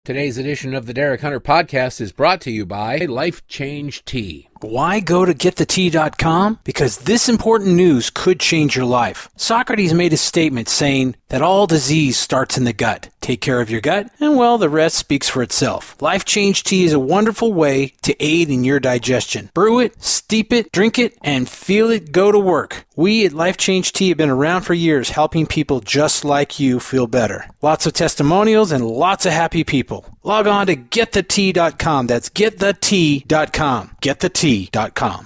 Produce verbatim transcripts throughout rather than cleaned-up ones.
Today's edition of the Derek Hunter Podcast is brought to you by Life Change Tea. Why go to get the tea dot com? Because this important news could change your life. Socrates made a statement saying that all disease starts in the gut. Take care of your gut, and well, the rest speaks for itself. Life Change Tea is a wonderful way to aid in your digestion. Brew it, steep it, drink it, and feel it go to work. We at Life Change Tea have been around for years helping people just like you feel better. Lots of testimonials and lots of happy people. Log on to get the tea dot com. That's get the tea dot com. get the tea dot com.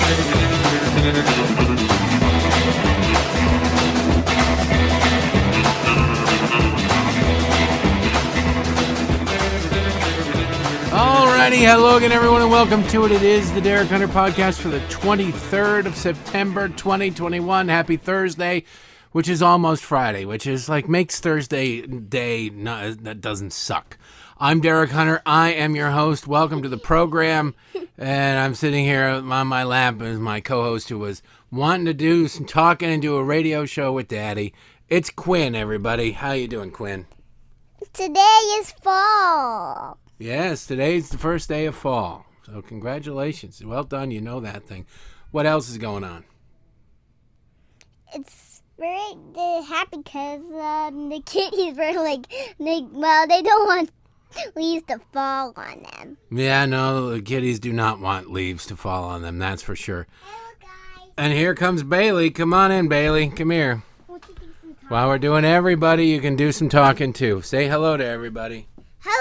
Alrighty, hello again everyone and welcome to it. It is the Derek Hunter Podcast for the twenty-third of September twenty twenty-one. Happy Thursday, which is almost Friday, which is like makes Thursday day not, that doesn't suck. I'm Derek Hunter. I am your host. Welcome to the program. And I'm sitting here on my lap as my co-host who was wanting to do some talking and do a radio show with Daddy. It's Quinn, everybody. How you doing, Quinn? Today is fall. Yes, today's the first day of fall. So congratulations. Well done. You know that thing. What else is going on? It's very uh, happy because um, the kitties were like, they, well, they don't want leaves to fall on them. Yeah, no, the kitties do not want leaves to fall on them, that's for sure. Hello, guys. And here comes Bailey. Come on in, Bailey. Come here. While we're doing everybody, you can do some talking too. Say hello to everybody.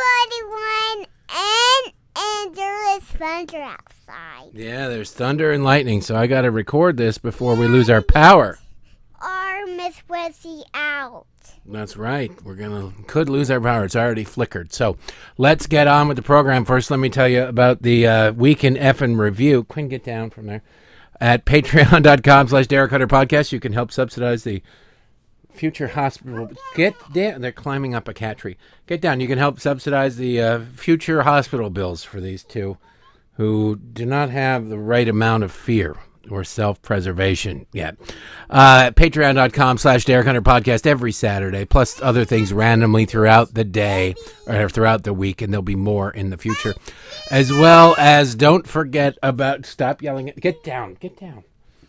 Hello, everyone. And, and there is thunder outside. Yeah, there's thunder and lightning, so I got to record this before we lose our power. Our Miss Wessie out. That's right. We're gonna could lose our power. It's already flickered. So let's get on with the program. First, let me tell you about the uh, Week in Effin' Review. Quinn, get down from there. At patreon.com slash Derek Hunter Podcast, you can help subsidize the Future Hospital. Get down. They're climbing up a cat tree. Get down. You can help subsidize the uh, future hospital bills for these two who do not have the right amount of fear or self-preservation yet. Uh, Patreon.com slash Derek Hunter Podcast every Saturday, plus other things randomly throughout the day or throughout the week, and there'll be more in the future. As well as don't forget about, stop yelling, at, get down, get down.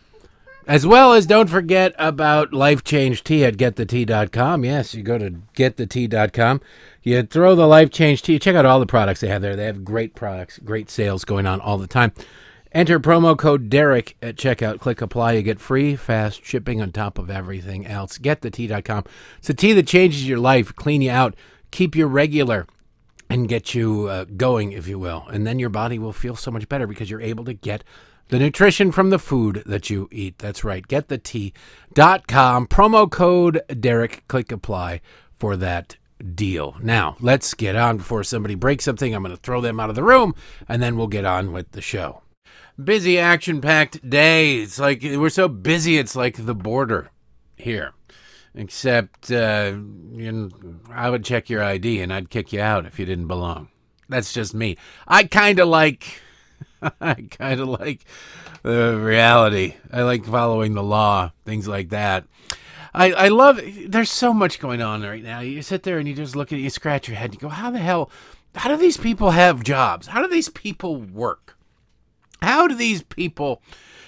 As well as don't forget about Life Change Tea at get the tea dot com. Yes, you go to get the tea dot com. You throw the Life Change Tea. Check out all the products they have there. They have great products, great sales going on all the time. Enter promo code Derek at checkout. Click apply. You get free, fast shipping on top of everything else. get the tea dot com. It's a tea that changes your life, clean you out, keep you regular, and get you uh, going, if you will. And then your body will feel so much better because you're able to get the nutrition from the food that you eat. That's right. get the tea dot com. Promo code Derek. Click apply for that deal. Now, let's get on before somebody breaks something. I'm going to throw them out of the room, and then we'll get on with the show. Busy, action-packed day. It's like we're so busy, it's like the border here. Except uh, you know, I would check your I D and I'd kick you out if you didn't belong. That's just me. I kind of like, I kind of like the reality. I like following the law, things like that. I, I love, there's so much going on right now. You sit there and you just look at it, you scratch your head, you go, how the hell, how do these people have jobs? How do these people work? How do these people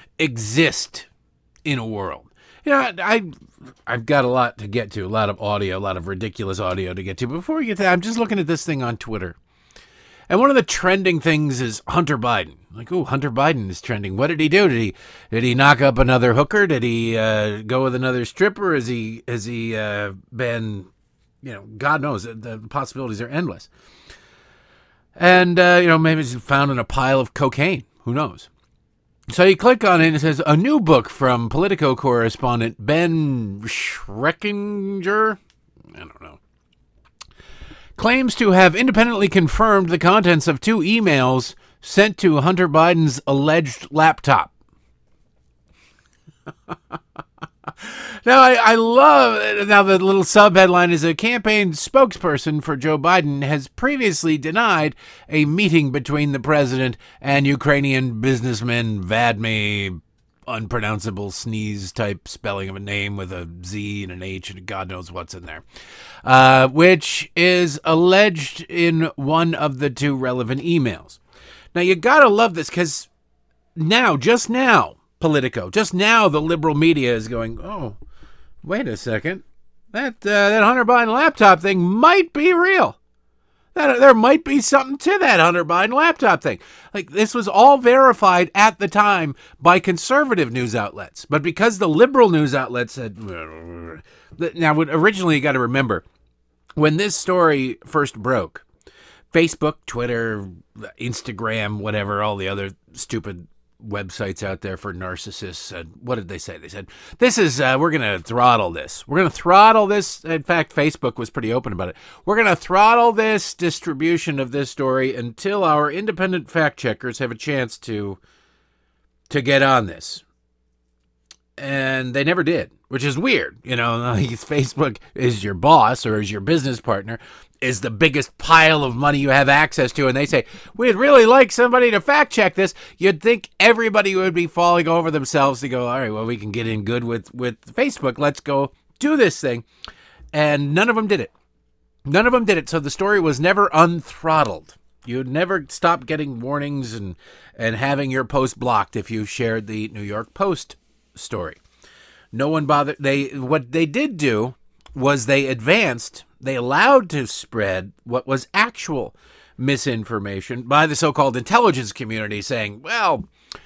exist in a world? You know, I, I've got a lot to get to, a lot of audio, a lot of ridiculous audio to get to. Before we get to that, I'm just looking at this thing on Twitter. And one of the trending things is Hunter Biden. Like, ooh, Hunter Biden is trending. What did he do? Did he did he knock up another hooker? Did he uh, go with another stripper? Has he, has he uh, been, you know, God knows, the possibilities are endless. And, uh, you know, maybe he's found in a pile of cocaine. Who knows? So you click on it and it says, a new book from Politico correspondent Ben Schreckinger, I don't know, claims to have independently confirmed the contents of two emails sent to Hunter Biden's alleged laptop. Now, I, I love, now the little sub-headline is a campaign spokesperson for Joe Biden has previously denied a meeting between the president and Ukrainian businessman Vladimir unpronounceable sneeze type spelling of a name with a Z and an H and God knows what's in there, uh, which is alleged in one of the two relevant emails. Now, you got to love this because now, just now, Politico, just now the liberal media is going, oh, wait a second. That, uh, that Hunter Biden laptop thing might be real. That there might be something to that Hunter Biden laptop thing. Like, this was all verified at the time by conservative news outlets. But because the liberal news outlets said, now originally you got to remember, when this story first broke, Facebook, Twitter, Instagram, whatever, all the other stupid websites out there for narcissists said, what did they say? They said, this is, uh, we're going to throttle this. We're going to throttle this. In fact, Facebook was pretty open about it. We're going to throttle this distribution of this story until our independent fact checkers have a chance to, to get on this. And they never did, which is weird. You know, Facebook is your boss or is your business partner, is the biggest pile of money you have access to, and they say, we'd really like somebody to fact check this. You'd think everybody would be falling over themselves to go, all right, well, we can get in good with, with Facebook. Let's go do this thing. And none of them did it. None of them did it. So the story was never unthrottled. You'd never stop getting warnings and, and having your post blocked if you shared the New York Post story. No one bothered. They, what they did do was they advanced, they allowed to spread what was actual misinformation by the so-called intelligence community saying, well,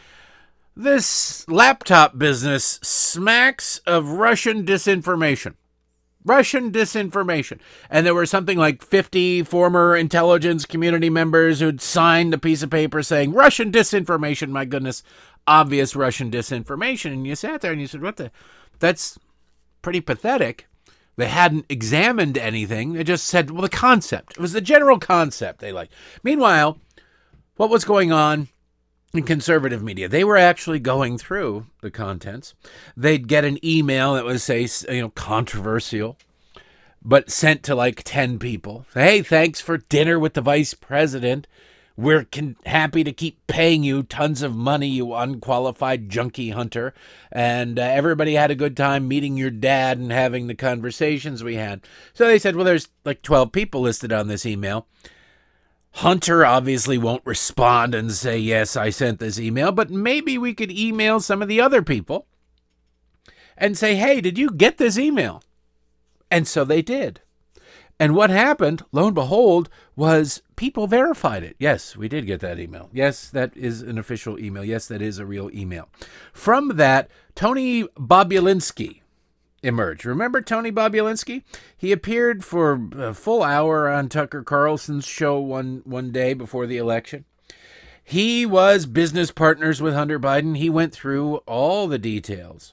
this laptop business smacks of Russian disinformation. Russian disinformation. And there were something like fifty former intelligence community members who'd signed a piece of paper saying, Russian disinformation, my goodness, obvious Russian disinformation. And you sat there and you said, what the, that's pretty pathetic. They hadn't examined anything. They just said, well, the concept. It was the general concept they liked. Meanwhile, what was going on in conservative media? They were actually going through the contents. They'd get an email that was, say, you know, controversial, but sent to like ten people. Hey, thanks for dinner with the vice president. We're con- happy to keep paying you tons of money, you unqualified junkie hunter. And uh, everybody had a good time meeting your dad and having the conversations we had. So they said, well, there's like twelve people listed on this email. Hunter obviously won't respond and say, yes, I sent this email, but maybe we could email some of the other people and say, hey, did you get this email? And so they did. And what happened, lo and behold, was people verified it. Yes, we did get that email. Yes, that is an official email. Yes, that is a real email. From that, Tony Bobulinski emerged. Remember Tony Bobulinski? He appeared for a full hour on Tucker Carlson's show one, one day before the election. He was business partners with Hunter Biden. He went through all the details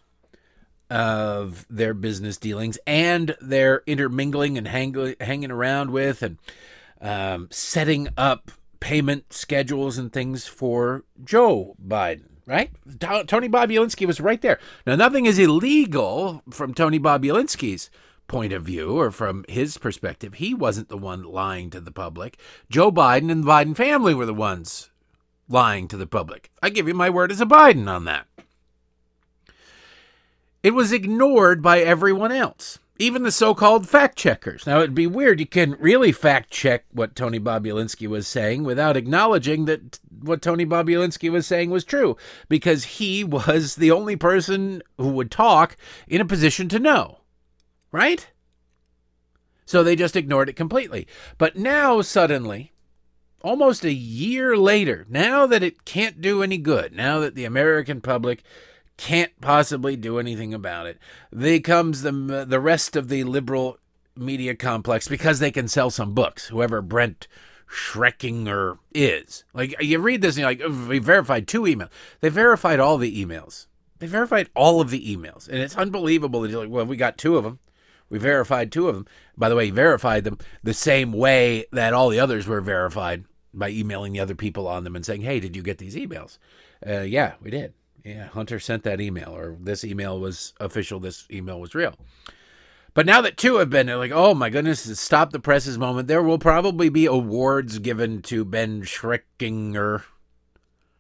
of their business dealings and their intermingling and hang, hanging around with and um, setting up payment schedules and things for Joe Biden, right? T- Tony Bobulinski was right there. Now, nothing is illegal from Tony Bobulinski's point of view or from his perspective. He wasn't the one lying to the public. Joe Biden and the Biden family were the ones lying to the public. I give you my word as a Biden on that. It was ignored by everyone else, even the so-called fact checkers. Now, it'd be weird. You couldn't really fact check what Tony Bobulinski was saying without acknowledging that what Tony Bobulinski was saying was true, because he was the only person who would talk in a position to know, right? So they just ignored it completely. But now, suddenly, almost a year later, now that it can't do any good, now that the American public can't possibly do anything about it, there comes the the rest of the liberal media complex because they can sell some books, whoever Brent Schreckinger is. Like, you read this and you're like, oh, we verified two emails. They verified all the emails. They verified all of the emails. And it's unbelievable that you're like, well, we got two of them. We verified two of them. By the way, he verified them the same way that all the others were verified, by emailing the other people on them and saying, hey, did you get these emails? Uh, yeah, we did. Yeah, Hunter sent that email, or this email was official, this email was real. But now that two have been, they're like, oh my goodness, stop the presses moment. There will probably be awards given to Ben Schreckinger.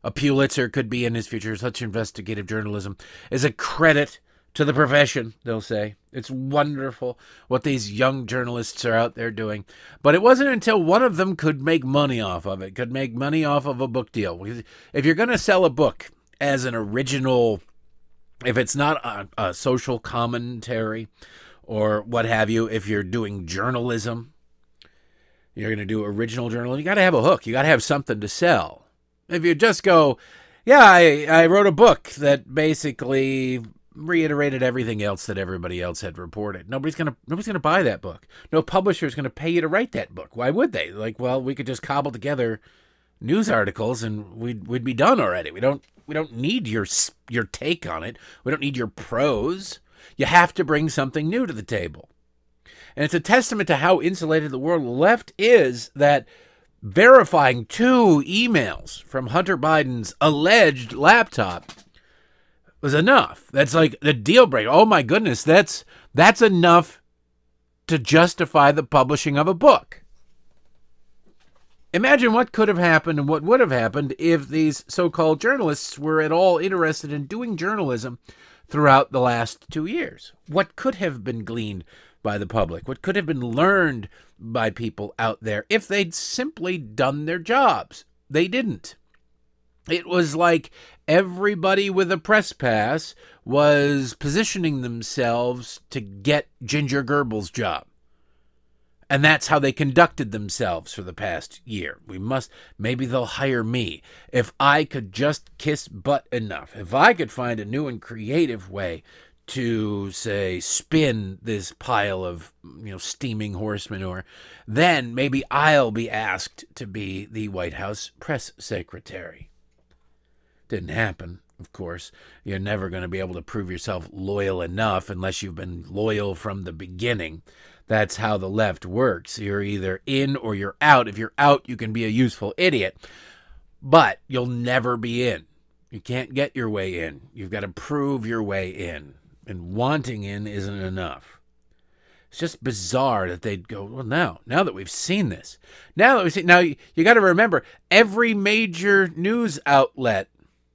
A Pulitzer could be in his future. Such investigative journalism is a credit to the profession, they'll say. It's wonderful what these young journalists are out there doing. But it wasn't until one of them could make money off of it, could make money off of a book deal. If you're going to sell a book as an original, if it's not a, a social commentary or what have you, if you're doing journalism, you're going to do original journalism, you got to have a hook. You got to have something to sell. If you just go, yeah, I, I wrote a book that basically reiterated everything else that everybody else had reported, nobody's gonna nobody's gonna buy that book. No publisher is gonna pay you to write that book. Why would they? Like, well, we could just cobble together news articles and we'd we'd be done already. We don't we don't need your your take on it. We don't need your prose. You have to bring something new to the table, and it's a testament to how insulated the world left is that verifying two emails from Hunter Biden's alleged laptop was enough. That's like the deal breaker. Oh my goodness, that's that's enough to justify the publishing of a book. Imagine what could have happened and what would have happened if these so-called journalists were at all interested in doing journalism throughout the last two years. What could have been gleaned by the public? What could have been learned by people out there if they'd simply done their jobs? They didn't. It was like everybody with a press pass was positioning themselves to get Ginger Gerbil's job. And that's how they conducted themselves for the past year. We must, maybe they'll hire me. If I could just kiss butt enough, if I could find a new and creative way to, say, spin this pile of, you know, steaming horse manure, then maybe I'll be asked to be the White House press secretary. Didn't happen, of course. You're never going to be able to prove yourself loyal enough unless you've been loyal from the beginning. That's how the left works. You're either in or you're out. If you're out, you can be a useful idiot, but you'll never be in. You can't get your way in. You've got to prove your way in, and wanting in isn't enough. It's just bizarre that they'd go, well, now, now that we've seen this, now that we've seen, now you, you got to remember, every major news outlet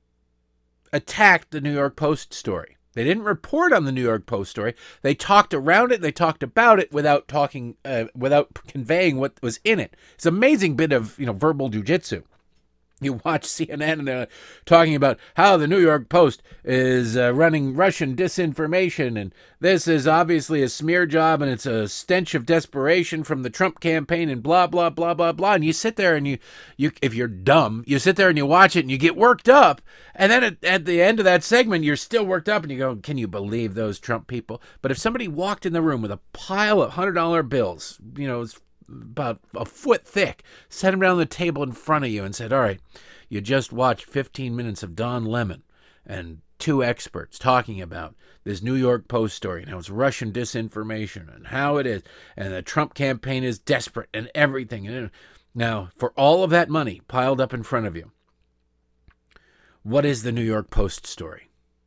attacked the New York Post story. They didn't report on the New York Post story. They talked around it. They talked about it without talking, uh, without conveying what was in it. It's an amazing bit of, you know, verbal jujitsu. You watch C N N uh, talking about how the New York Post is uh, running Russian disinformation, and this is obviously a smear job, and it's a stench of desperation from the Trump campaign, and blah, blah, blah, blah, blah. And you sit there and you, you if you're dumb, you sit there and you watch it and you get worked up. And then at, at the end of that segment, you're still worked up and you go, can you believe those Trump people? But if somebody walked in the room with a pile of one hundred dollar bills, you know, it's about a foot thick, set them down on the table in front of you and said, all right, you just watched fifteen minutes of Don Lemon and two experts talking about this New York Post story and how it's Russian disinformation and how it is, and the Trump campaign is desperate and everything. Now, for all of that money piled up in front of you, what is the New York Post story?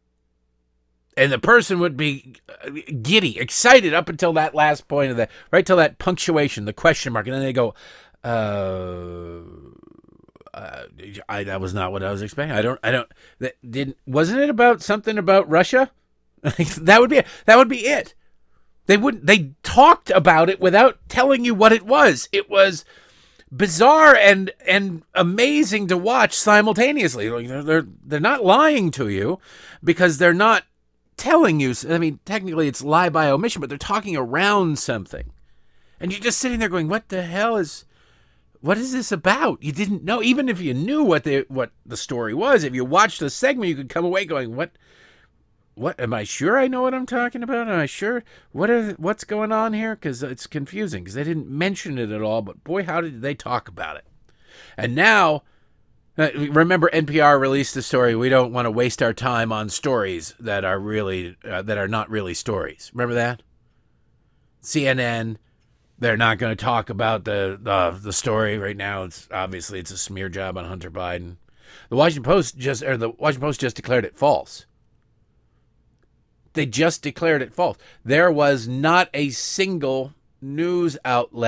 And the person would be giddy, excited up until that last point of that, right till that punctuation, the question mark, and then they go, uh, uh, I, that was not what I was expecting. I don't, I don't, that didn't, wasn't it about something about Russia? that would be, that would be it. They wouldn't, they talked about it without telling you what it was. It was bizarre and, and amazing to watch simultaneously. They're, they're, they're not lying to you because they're not telling you. I mean, technically it's lie by omission, but they're talking around something. And you're just sitting there going, what the hell is, what is this about? You didn't know. Even if you knew what the, what the story was, if you watched the segment, you could come away going, what, what, am I sure I know what I'm talking about? Am I sure? What are, what's going on here? Because it's confusing because they didn't mention it at all, but boy, how did they talk about it? And now, Uh, remember, N P R released the story. We don't want to waste our time on stories that are really uh, that are not really stories. Remember that? C N N, they're not going to talk about the the the story right now. It's obviously it's a smear job on Hunter Biden. The Washington Post just or the Washington Post just declared it false. They just declared it false. There was not a single news outlet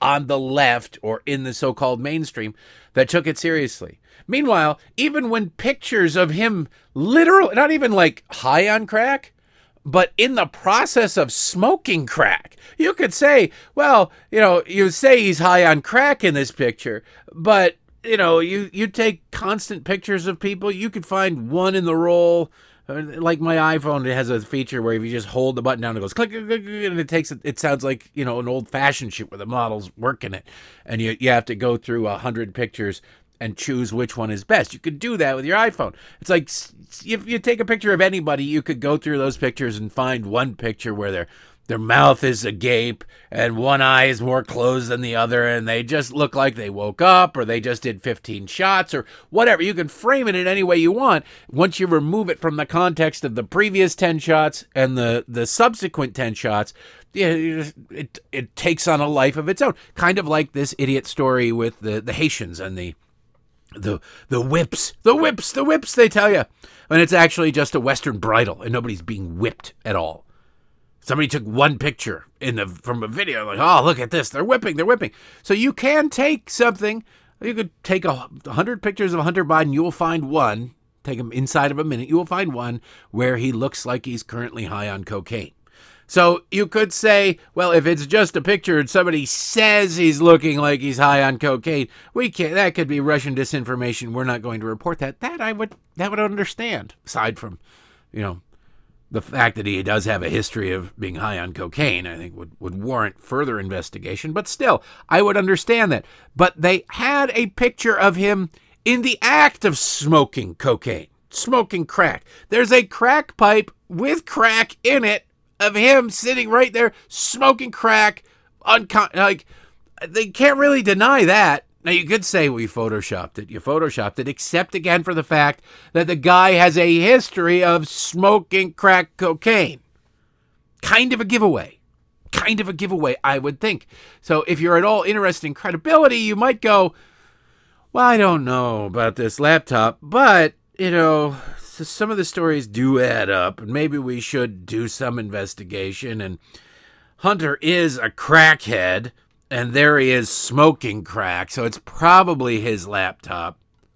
on the left or in the so-called mainstream that took it seriously. Meanwhile, even when pictures of him literally, not even like high on crack, but in the process of smoking crack, you could say, well, you know, you say he's high on crack in this picture, but, you know, you, you take constant pictures of people, you could find one in the roll. Like my iPhone, it has a feature where if you just hold the button down, it goes click, click, click, and it takes it. It sounds like, you know, an old-fashioned shit where the model's working it, and you you have to go through a hundred pictures and choose which one is best. You could do that with your iPhone. It's like if you take a picture of anybody, you could go through those pictures and find one picture where they're their mouth is agape and one eye is more closed than the other, and they just look like they woke up or they just did fifteen shots or whatever. You can frame it in any way you want. Once you remove it from the context of the previous ten shots and the, the subsequent ten shots, yeah, it it takes on a life of its own. Kind of like this idiot story with the, the Haitians and the the the whips, the whips, the whips, they tell you. When it's actually just a Western bridal and nobody's being whipped at all. Somebody took one picture in the from a video, like, oh, look at this. They're whipping, they're whipping. So you can take something. You could take a hundred pictures of Hunter Biden. You will find one, take him inside of a minute. You will find one where he looks like he's currently high on cocaine. So you could say, well, if it's just a picture and somebody says he's looking like he's high on cocaine, we can't, that could be Russian disinformation. We're not going to report that. That I would, that would understand, aside from, you know, the fact that he does have a history of being high on cocaine, I think would, would warrant further investigation. But still, I would understand that. But they had a picture of him in the act of smoking cocaine, smoking crack. There's a crack pipe with crack in it of him sitting right there smoking crack. Uncon- like, they can't really deny that. Now, you could say we photoshopped it. You photoshopped it, except again for the fact that the guy has a history of smoking crack cocaine. Kind of a giveaway. Kind of a giveaway, I would think. So if you're at all interested in credibility, you might go, well, I don't know about this laptop, but, you know, some of the stories do add up, and maybe we should do some investigation. And Hunter is a crackhead. And there he is smoking crack, so it's probably his laptop.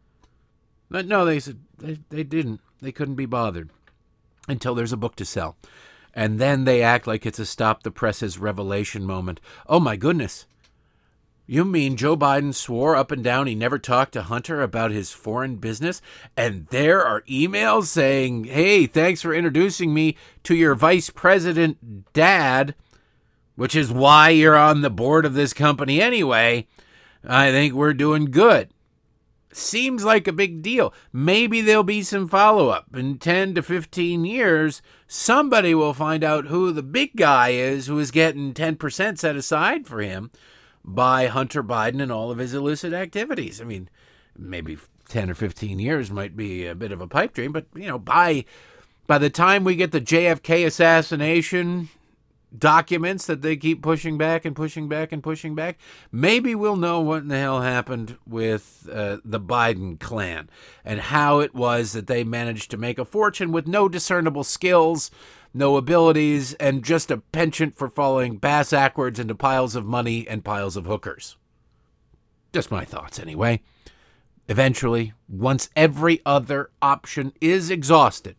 But no, they said they, they didn't. They couldn't be bothered until there's a book to sell. And then they act like it's a stop the press's revelation moment. Oh, my goodness. You mean Joe Biden swore up and down he never talked to Hunter about his foreign business? And there are emails saying, hey, thanks for introducing me to your vice president dad, which is why you're on the board of this company anyway. I think we're doing good. Seems like a big deal. Maybe there'll be some follow-up. In ten to fifteen years, somebody will find out who the big guy is who is getting ten percent set aside for him by Hunter Biden and all of his illicit activities. I mean, maybe ten or fifteen years might be a bit of a pipe dream, but, you know, by by the time we get the J F K assassination documents that they keep pushing back and pushing back and pushing back, maybe we'll know what in the hell happened with uh, the Biden clan and how it was that they managed to make a fortune with no discernible skills, no abilities, and just a penchant for falling bass-ackwards into piles of money and piles of hookers. Just my thoughts anyway. Eventually, once every other option is exhausted,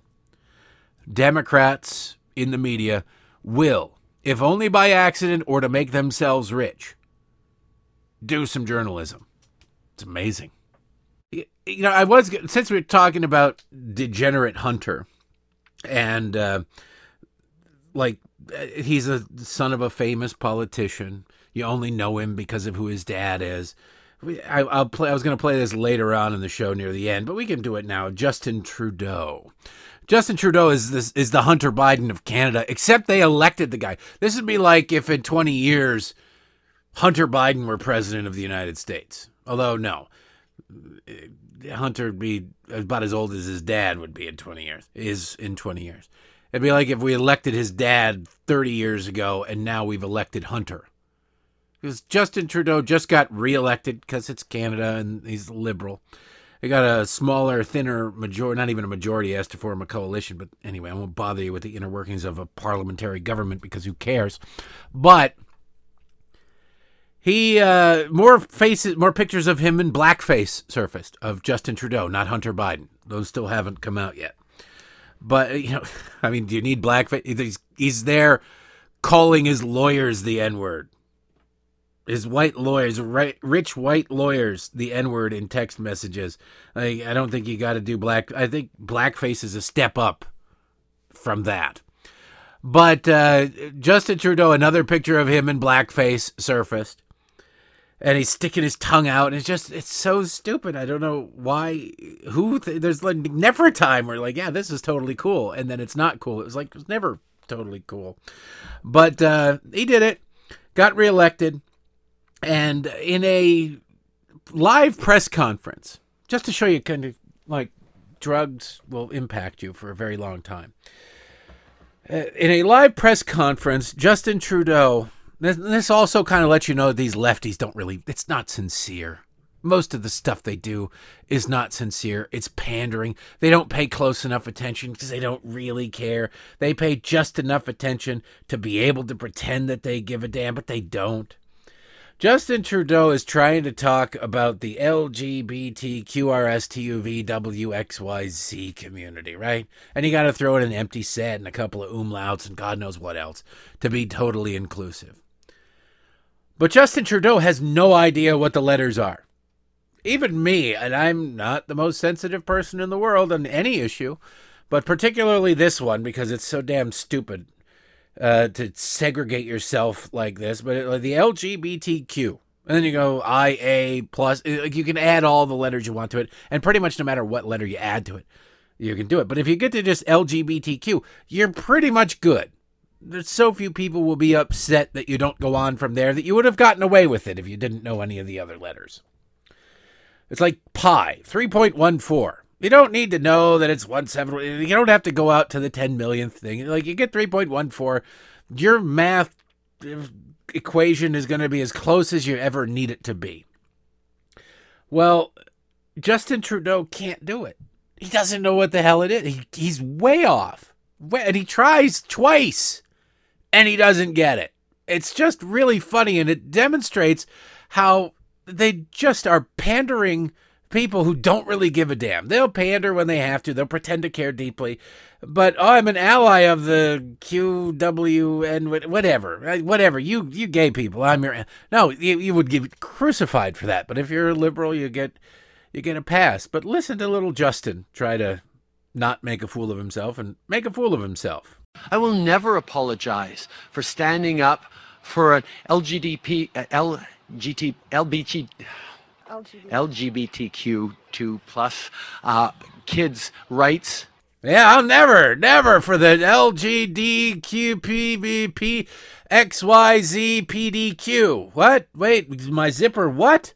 Democrats in the media will, if only by accident or to make themselves rich, do some journalism. It's amazing. You know, I was, since we're talking about degenerate Hunter, and uh, like he's a son of a famous politician. You only know him because of who his dad is. I, I'll play. I was going to play this later on in the show near the end, but we can do it now. Justin Trudeau. Justin Trudeau is this is the Hunter Biden of Canada, except they elected the guy. This would be like if in twenty years Hunter Biden were president of the United States. Although, no, Hunter would be about as old as his dad would be in twenty years, is in twenty years. It'd be like if we elected his dad thirty years ago and now we've elected Hunter. Because Justin Trudeau just got reelected because it's Canada and he's liberal. They got a smaller, thinner majority, not even a majority, has to form a coalition. But anyway, I won't bother you with the inner workings of a parliamentary government because who cares? But He, uh, more faces, more pictures of him in blackface surfaced of Justin Trudeau, not Hunter Biden. Those still haven't come out yet. But, you know, I mean, do you need blackface? He's, he's there calling his lawyers the N-word. His white lawyers, right, rich white lawyers, the N-word in text messages. Like, I don't think you got to do black. I think blackface is a step up from that. But uh, Justin Trudeau, another picture of him in blackface surfaced. And he's sticking his tongue out. And it's just, it's so stupid. I don't know why, who, th- there's like never a time where like, yeah, this is totally cool. And then it's not cool. It was like, it was never totally cool. But uh, he did it, got reelected. And in a live press conference, just to show you kind of like drugs will impact you for a very long time. Uh, in a live press conference, Justin Trudeau, this, this also kind of lets you know these lefties don't really, it's not sincere. Most of the stuff they do is not sincere. It's pandering. They don't pay close enough attention because they don't really care. They pay just enough attention to be able to pretend that they give a damn, but they don't. Justin Trudeau is trying to talk about the L G B T Q R S T U V W X Y Z community, right? And you got to throw in an empty set and a couple of umlauts and God knows what else to be totally inclusive. But Justin Trudeau has no idea what the letters are. Even me, and I'm not the most sensitive person in the world on any issue, but particularly this one because it's so damn stupid. Uh, to segregate yourself like this, but it, like the L G B T Q, and then you go I A plus, like you can add all the letters you want to it, and pretty much no matter what letter you add to it, you can do it. But if you get to just L G B T Q, you're pretty much good. There's so few people will be upset that you don't go on from there that you would have gotten away with it if you didn't know any of the other letters. It's like pi, three point one four. You don't need to know that it's one seven. You don't have to go out to the ten millionth thing. Like you get three point one four, your math equation is going to be as close as you ever need it to be. Well, Justin Trudeau can't do it. He doesn't know what the hell it is. He, he's way off. And he tries twice, and he doesn't get it. It's just really funny, and it demonstrates how they just are pandering people who don't really give a damn. They'll pander when they have to. They'll pretend to care deeply. But, oh, I'm an ally of the Q W N, whatever. Whatever. You you gay people, I'm your... No, you, you would get crucified for that. But if you're a liberal, you get you get a pass. But listen to little Justin try to not make a fool of himself and make a fool of himself. I will never apologize for standing up for an L G B T, uh, L G T, L B T... L G B T Q two plus uh, kids' rights. Yeah, I'll never, never for the L G D Q P B P X Y Z P D Q. What? Wait, my zipper, what?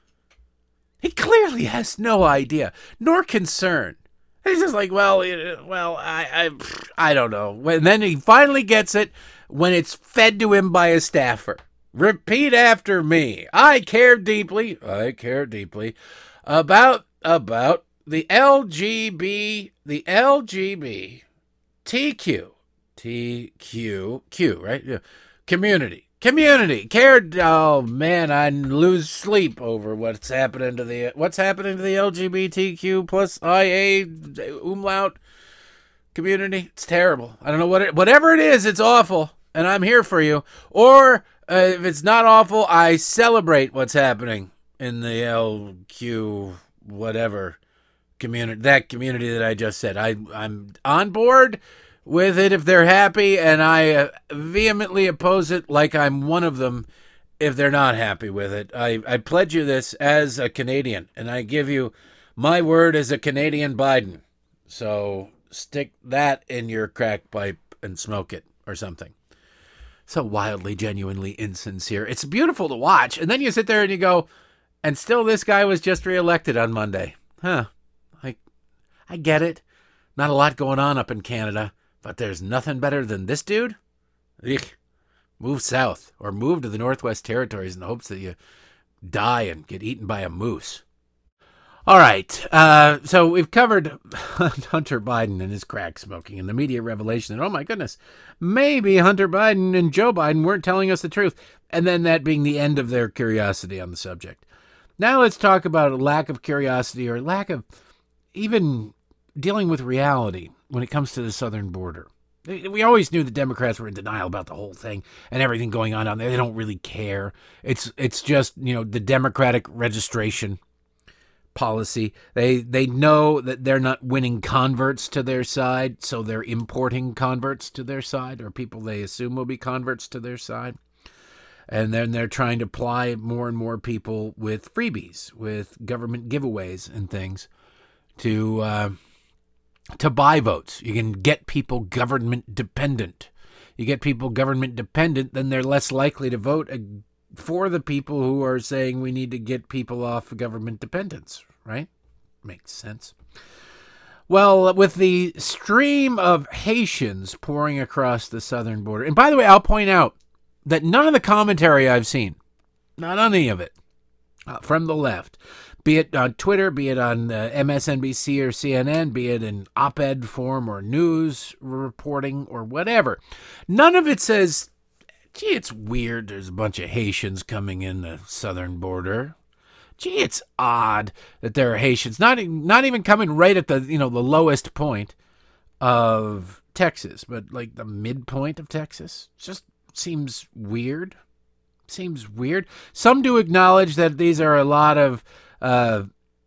He clearly has no idea, nor concern. He's just like, well, well, I, I, I don't know. And then he finally gets it when it's fed to him by a staffer. Repeat after me. I care deeply, I care deeply about, about the L G B, the L G B T Q, T Q, Q, right? Yeah. Community, community, care. Oh man, I lose sleep over what's happening to the, what's happening to the L G B T Q plus I A umlaut community. It's terrible. I don't know what it, whatever it is, it's awful. And I'm here for you. Or, Uh, if it's not awful, I celebrate what's happening in the L Q whatever community, that community that I just said. I, I'm on board with it if they're happy, and I uh, vehemently oppose it like I'm one of them if they're not happy with it. I, I pledge you this as a Canadian, and I give you my word as a Canadian Biden. So stick that in your crack pipe and smoke it or something. So wildly, genuinely insincere. It's beautiful to watch. And then you sit there and you go, and still this guy was just reelected on Monday. Huh. Like, I get it. Not a lot going on up in Canada, but there's nothing better than this dude. Eek. Move south or move to the Northwest Territories in the hopes that you die and get eaten by a moose. All right. Uh, so we've covered Hunter Biden and his crack smoking and the media revelation that, oh, my goodness, maybe Hunter Biden and Joe Biden weren't telling us the truth. And then that being the end of their curiosity on the subject. Now let's talk about a lack of curiosity or lack of even dealing with reality when it comes to the southern border. We always knew the Democrats were in denial about the whole thing and everything going on down there. They don't really care. It's it's just, you know, the Democratic registration policy. They they know that they're not winning converts to their side, so they're importing converts to their side, or people they assume will be converts to their side. And then they're trying to ply more and more people with freebies, with government giveaways and things to uh, to buy votes. You can get people government dependent. You get people government dependent, then they're less likely to vote for the people who are saying we need to get people off government dependence, right? Makes sense. Well, with the stream of Haitians pouring across the southern border, and by the way, I'll point out that none of the commentary I've seen, not any of it, uh, from the left, be it on Twitter, be it on uh, M S N B C or C N N, be it in op-ed form or news reporting or whatever, none of it says, gee, it's weird there's a bunch of Haitians coming in the southern border. Gee, it's odd that there are Haitians, not, not even coming right at the, you know, the lowest point of Texas, but like the midpoint of Texas. Just seems weird. Seems weird. Some do acknowledge that these are a lot of uh,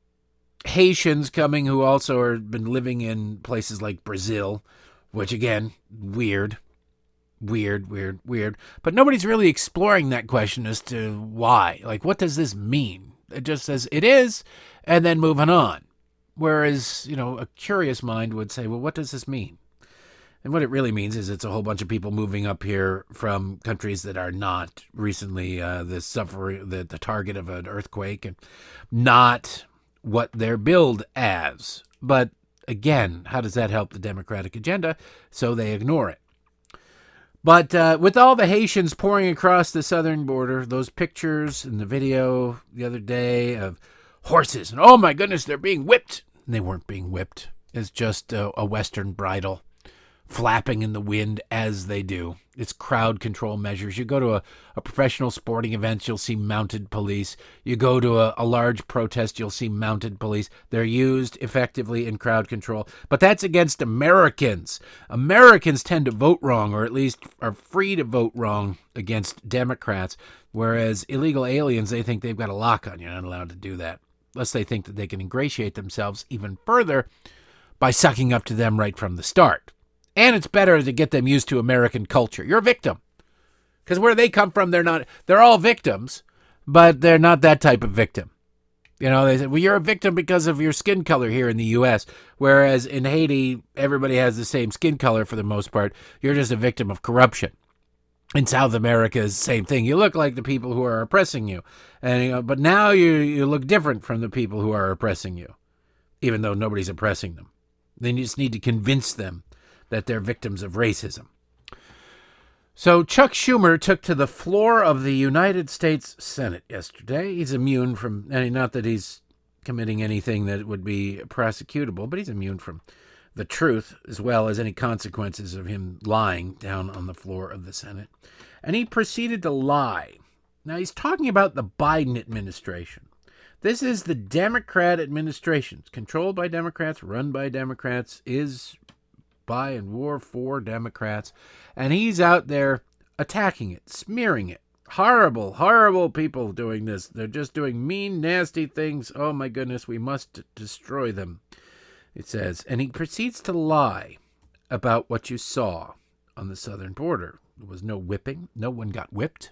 Haitians coming who also have been living in places like Brazil, which again, weird. Weird, weird, weird. But nobody's really exploring that question as to why. Like, what does this mean? It just says it is, and then moving on. Whereas, you know, a curious mind would say, well, what does this mean? And what it really means is it's a whole bunch of people moving up here from countries that are not recently uh, the suffering, the, the target of an earthquake, and not what they're billed as. But again, how does that help the Democratic agenda? So they ignore it. But uh, with all the Haitians pouring across the southern border, those pictures and the video the other day of horses, and oh my goodness, they're being whipped. And they weren't being whipped. It's just a, a Western bridle flapping in the wind as they do. It's crowd control measures. You go to a, a professional sporting event, you'll see mounted police. You go to a, a large protest, you'll see mounted police. They're used effectively in crowd control. But that's against Americans. Americans tend to vote wrong, or at least are free to vote wrong against Democrats, whereas illegal aliens, they think they've got a lock on you. You're not allowed to do that, unless they think that they can ingratiate themselves even further by sucking up to them right from the start. And it's better to get them used to American culture. You're a victim. Because where they come from, they're not, they're all victims, but they're not that type of victim. You know, they say, well, you're a victim because of your skin color here in the U S, whereas in Haiti, everybody has the same skin color for the most part. You're just a victim of corruption. In South America, it's the same thing. You look like the people who are oppressing you. and you know, But now you, you look different from the people who are oppressing you, even though nobody's oppressing them. Then you just need to convince them that they're victims of racism. So Chuck Schumer took to the floor of the United States Senate yesterday. He's immune from, and not that he's committing anything that would be prosecutable, but he's immune from the truth as well as any consequences of him lying down on the floor of the Senate. And he proceeded to lie. Now he's talking about the Biden administration. This is the Democrat administration. It's controlled by Democrats, run by Democrats, is by and war for Democrats, and he's out there attacking it, smearing it. Horrible, horrible people doing this. They're just doing mean, nasty things. Oh my goodness, we must destroy them, it says. And he proceeds to lie about what you saw on the southern border. There was no whipping. No one got whipped.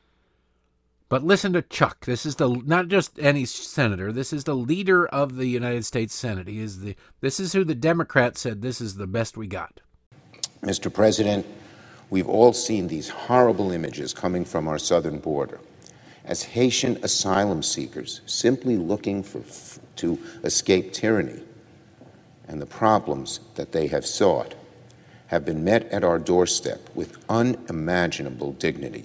But listen to Chuck. This is the not just any senator. This is the leader of the United States Senate. He is the. This is who the Democrats said this is the best we got. Mister President, we've all seen these horrible images coming from our southern border. As Haitian asylum seekers simply looking for to escape tyranny and the problems that they have sought have been met at our doorstep with unimaginable dignity.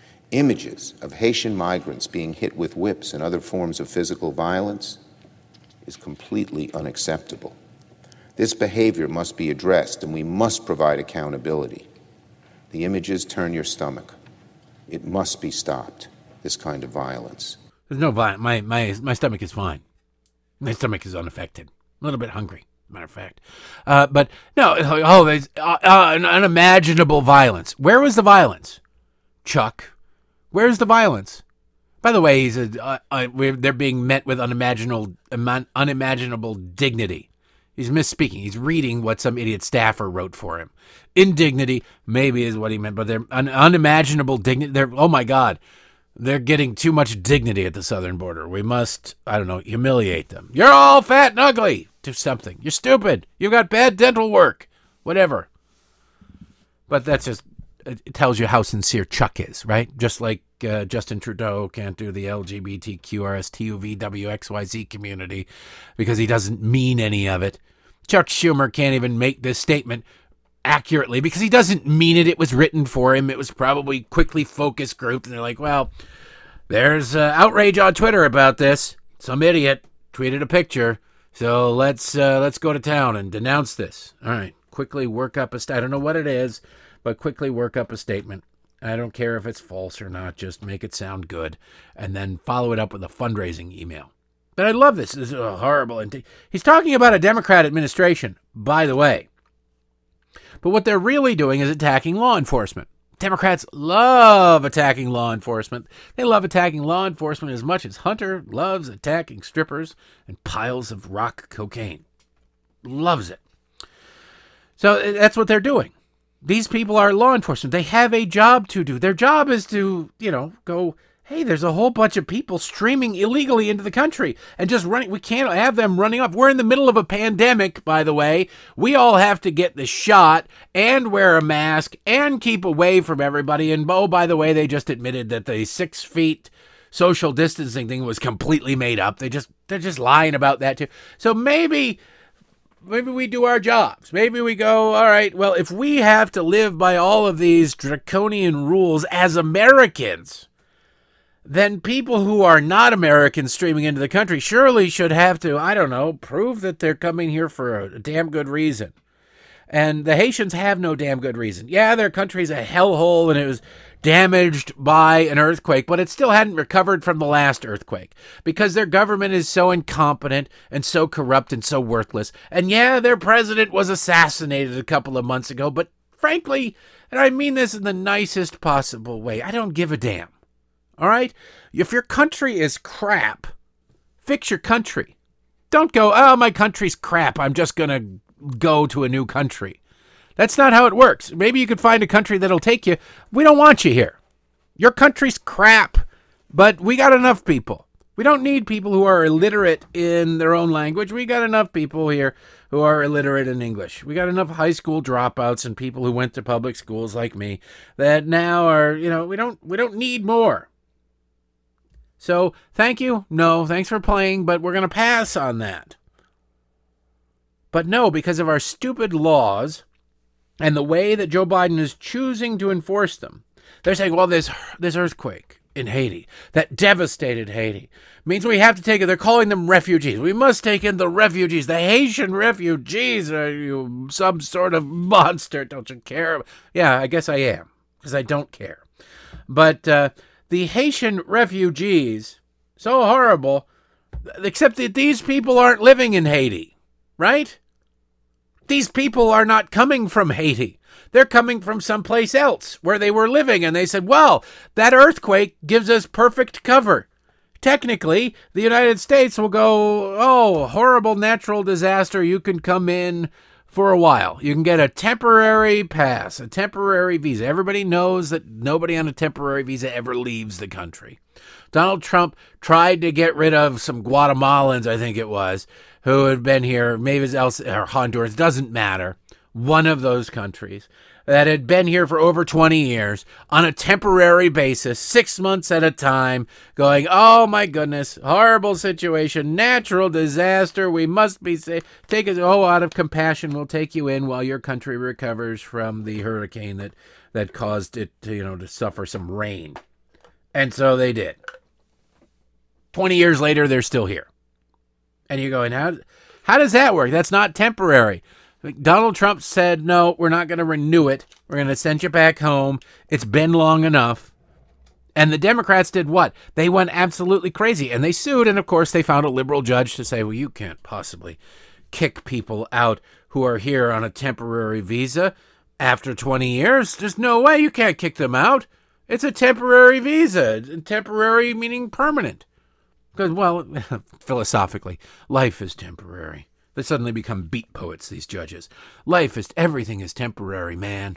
Images of Haitian migrants being hit with whips and other forms of physical violence is completely unacceptable. This behavior must be addressed, and we must provide accountability. The images turn your stomach. It must be stopped, this kind of violence. There's no violence. My, my, my stomach is fine. My stomach is unaffected. A little bit hungry, matter of fact. Uh, but no, oh, there's uh, uh, unimaginable violence. Where was the violence? Chuck, where's the violence? By the way, he's a, uh, uh, we're, they're being met with unimaginable, unimaginable dignity. He's misspeaking. He's reading what some idiot staffer wrote for him. Indignity, maybe, is what he meant, but they're un- unimaginable dignity. They're, oh my God, they're getting too much dignity at the southern border. We must, I don't know, humiliate them. You're all fat and ugly. Do something. You're stupid. You've got bad dental work. Whatever. But that's just, it tells you how sincere Chuck is, right? Just like uh, Justin Trudeau can't do the L G B T Q R S T U V W X Y Z community because he doesn't mean any of it. Chuck Schumer can't even make this statement accurately because he doesn't mean it. It was written for him. It was probably quickly focus grouped, and they're like, well, there's uh, outrage on Twitter about this. Some idiot tweeted a picture, so let's uh, let's go to town and denounce this. All right, quickly work up a st- I don't know what it is, but quickly work up a statement. I don't care if it's false or not. Just make it sound good, and then follow it up with a fundraising email. But I love this. This is a horrible. And he's talking about a Democrat administration, by the way. But what they're really doing is attacking law enforcement. Democrats love attacking law enforcement. They love attacking law enforcement as much as Hunter loves attacking strippers and piles of rock cocaine. Loves it. So that's what they're doing. These people are law enforcement. They have a job to do. Their job is to, you know, go, hey, there's a whole bunch of people streaming illegally into the country and just running. We can't have them running off. We're in the middle of a pandemic, by the way. We all have to get the shot and wear a mask and keep away from everybody. And, oh, by the way, they just admitted that the six feet social distancing thing was completely made up. They just, they're just lying about that, too. So maybe... Maybe we do our jobs. Maybe we go, all right, well, if we have to live by all of these draconian rules as Americans, then people who are not Americans streaming into the country surely should have to, I don't know, prove that they're coming here for a damn good reason. And the Haitians have no damn good reason. Yeah, their country's a hellhole and it was damaged by an earthquake, but it still hadn't recovered from the last earthquake because their government is so incompetent and so corrupt and so worthless. And yeah, their president was assassinated a couple of months ago, but frankly, and I mean this in the nicest possible way, I don't give a damn. All right? If your country is crap, fix your country. Don't go, oh, my country's crap, I'm just going to go to a new country. That's not how it works. Maybe you could find a country that'll take you. We don't want you here. Your country's crap, but we got enough people. We don't need people who are illiterate in their own language. We got enough people here who are illiterate in English. We got enough high school dropouts and people who went to public schools like me that now are, you know, we don't we don't need more. So, thank you. No, thanks for playing, but we're going to pass on that. But no, because of our stupid laws and the way that Joe Biden is choosing to enforce them, they're saying, well, this this earthquake in Haiti that devastated Haiti means we have to take it. They're calling them refugees. We must take in the refugees. The Haitian refugees. Are you some sort of monster? Don't you care? Yeah, I guess I am, because I don't care. But uh, the Haitian refugees, so horrible, except that these people aren't living in Haiti, right? These people are not coming from Haiti. They're coming from someplace else where they were living. And they said, well, that earthquake gives us perfect cover. Technically, the United States will go, oh, horrible natural disaster. You can come in for a while. You can get a temporary pass, a temporary visa. Everybody knows that nobody on a temporary visa ever leaves the country. Donald Trump tried to get rid of some Guatemalans, I think it was, who had been here, maybe it's El, or Honduras, doesn't matter, one of those countries, that had been here for over twenty years on a temporary basis, six months at a time, going, oh my goodness, horrible situation, natural disaster, we must be safe. Take it, oh, out of compassion, we'll take you in while your country recovers from the hurricane that, that caused it to, you know, to suffer some rain. And so they did. twenty years later, they're still here. And you're going, how, how does that work? That's not temporary. Donald Trump said, no, we're not going to renew it. We're going to send you back home. It's been long enough. And the Democrats did what? They went absolutely crazy, and they sued. And, of course, they found a liberal judge to say, well, you can't possibly kick people out who are here on a temporary visa after twenty years. There's no way you can't kick them out. It's a temporary visa. Temporary meaning permanent. Because, well, philosophically, life is temporary. They suddenly become beat poets, these judges. Life is, everything is temporary, man.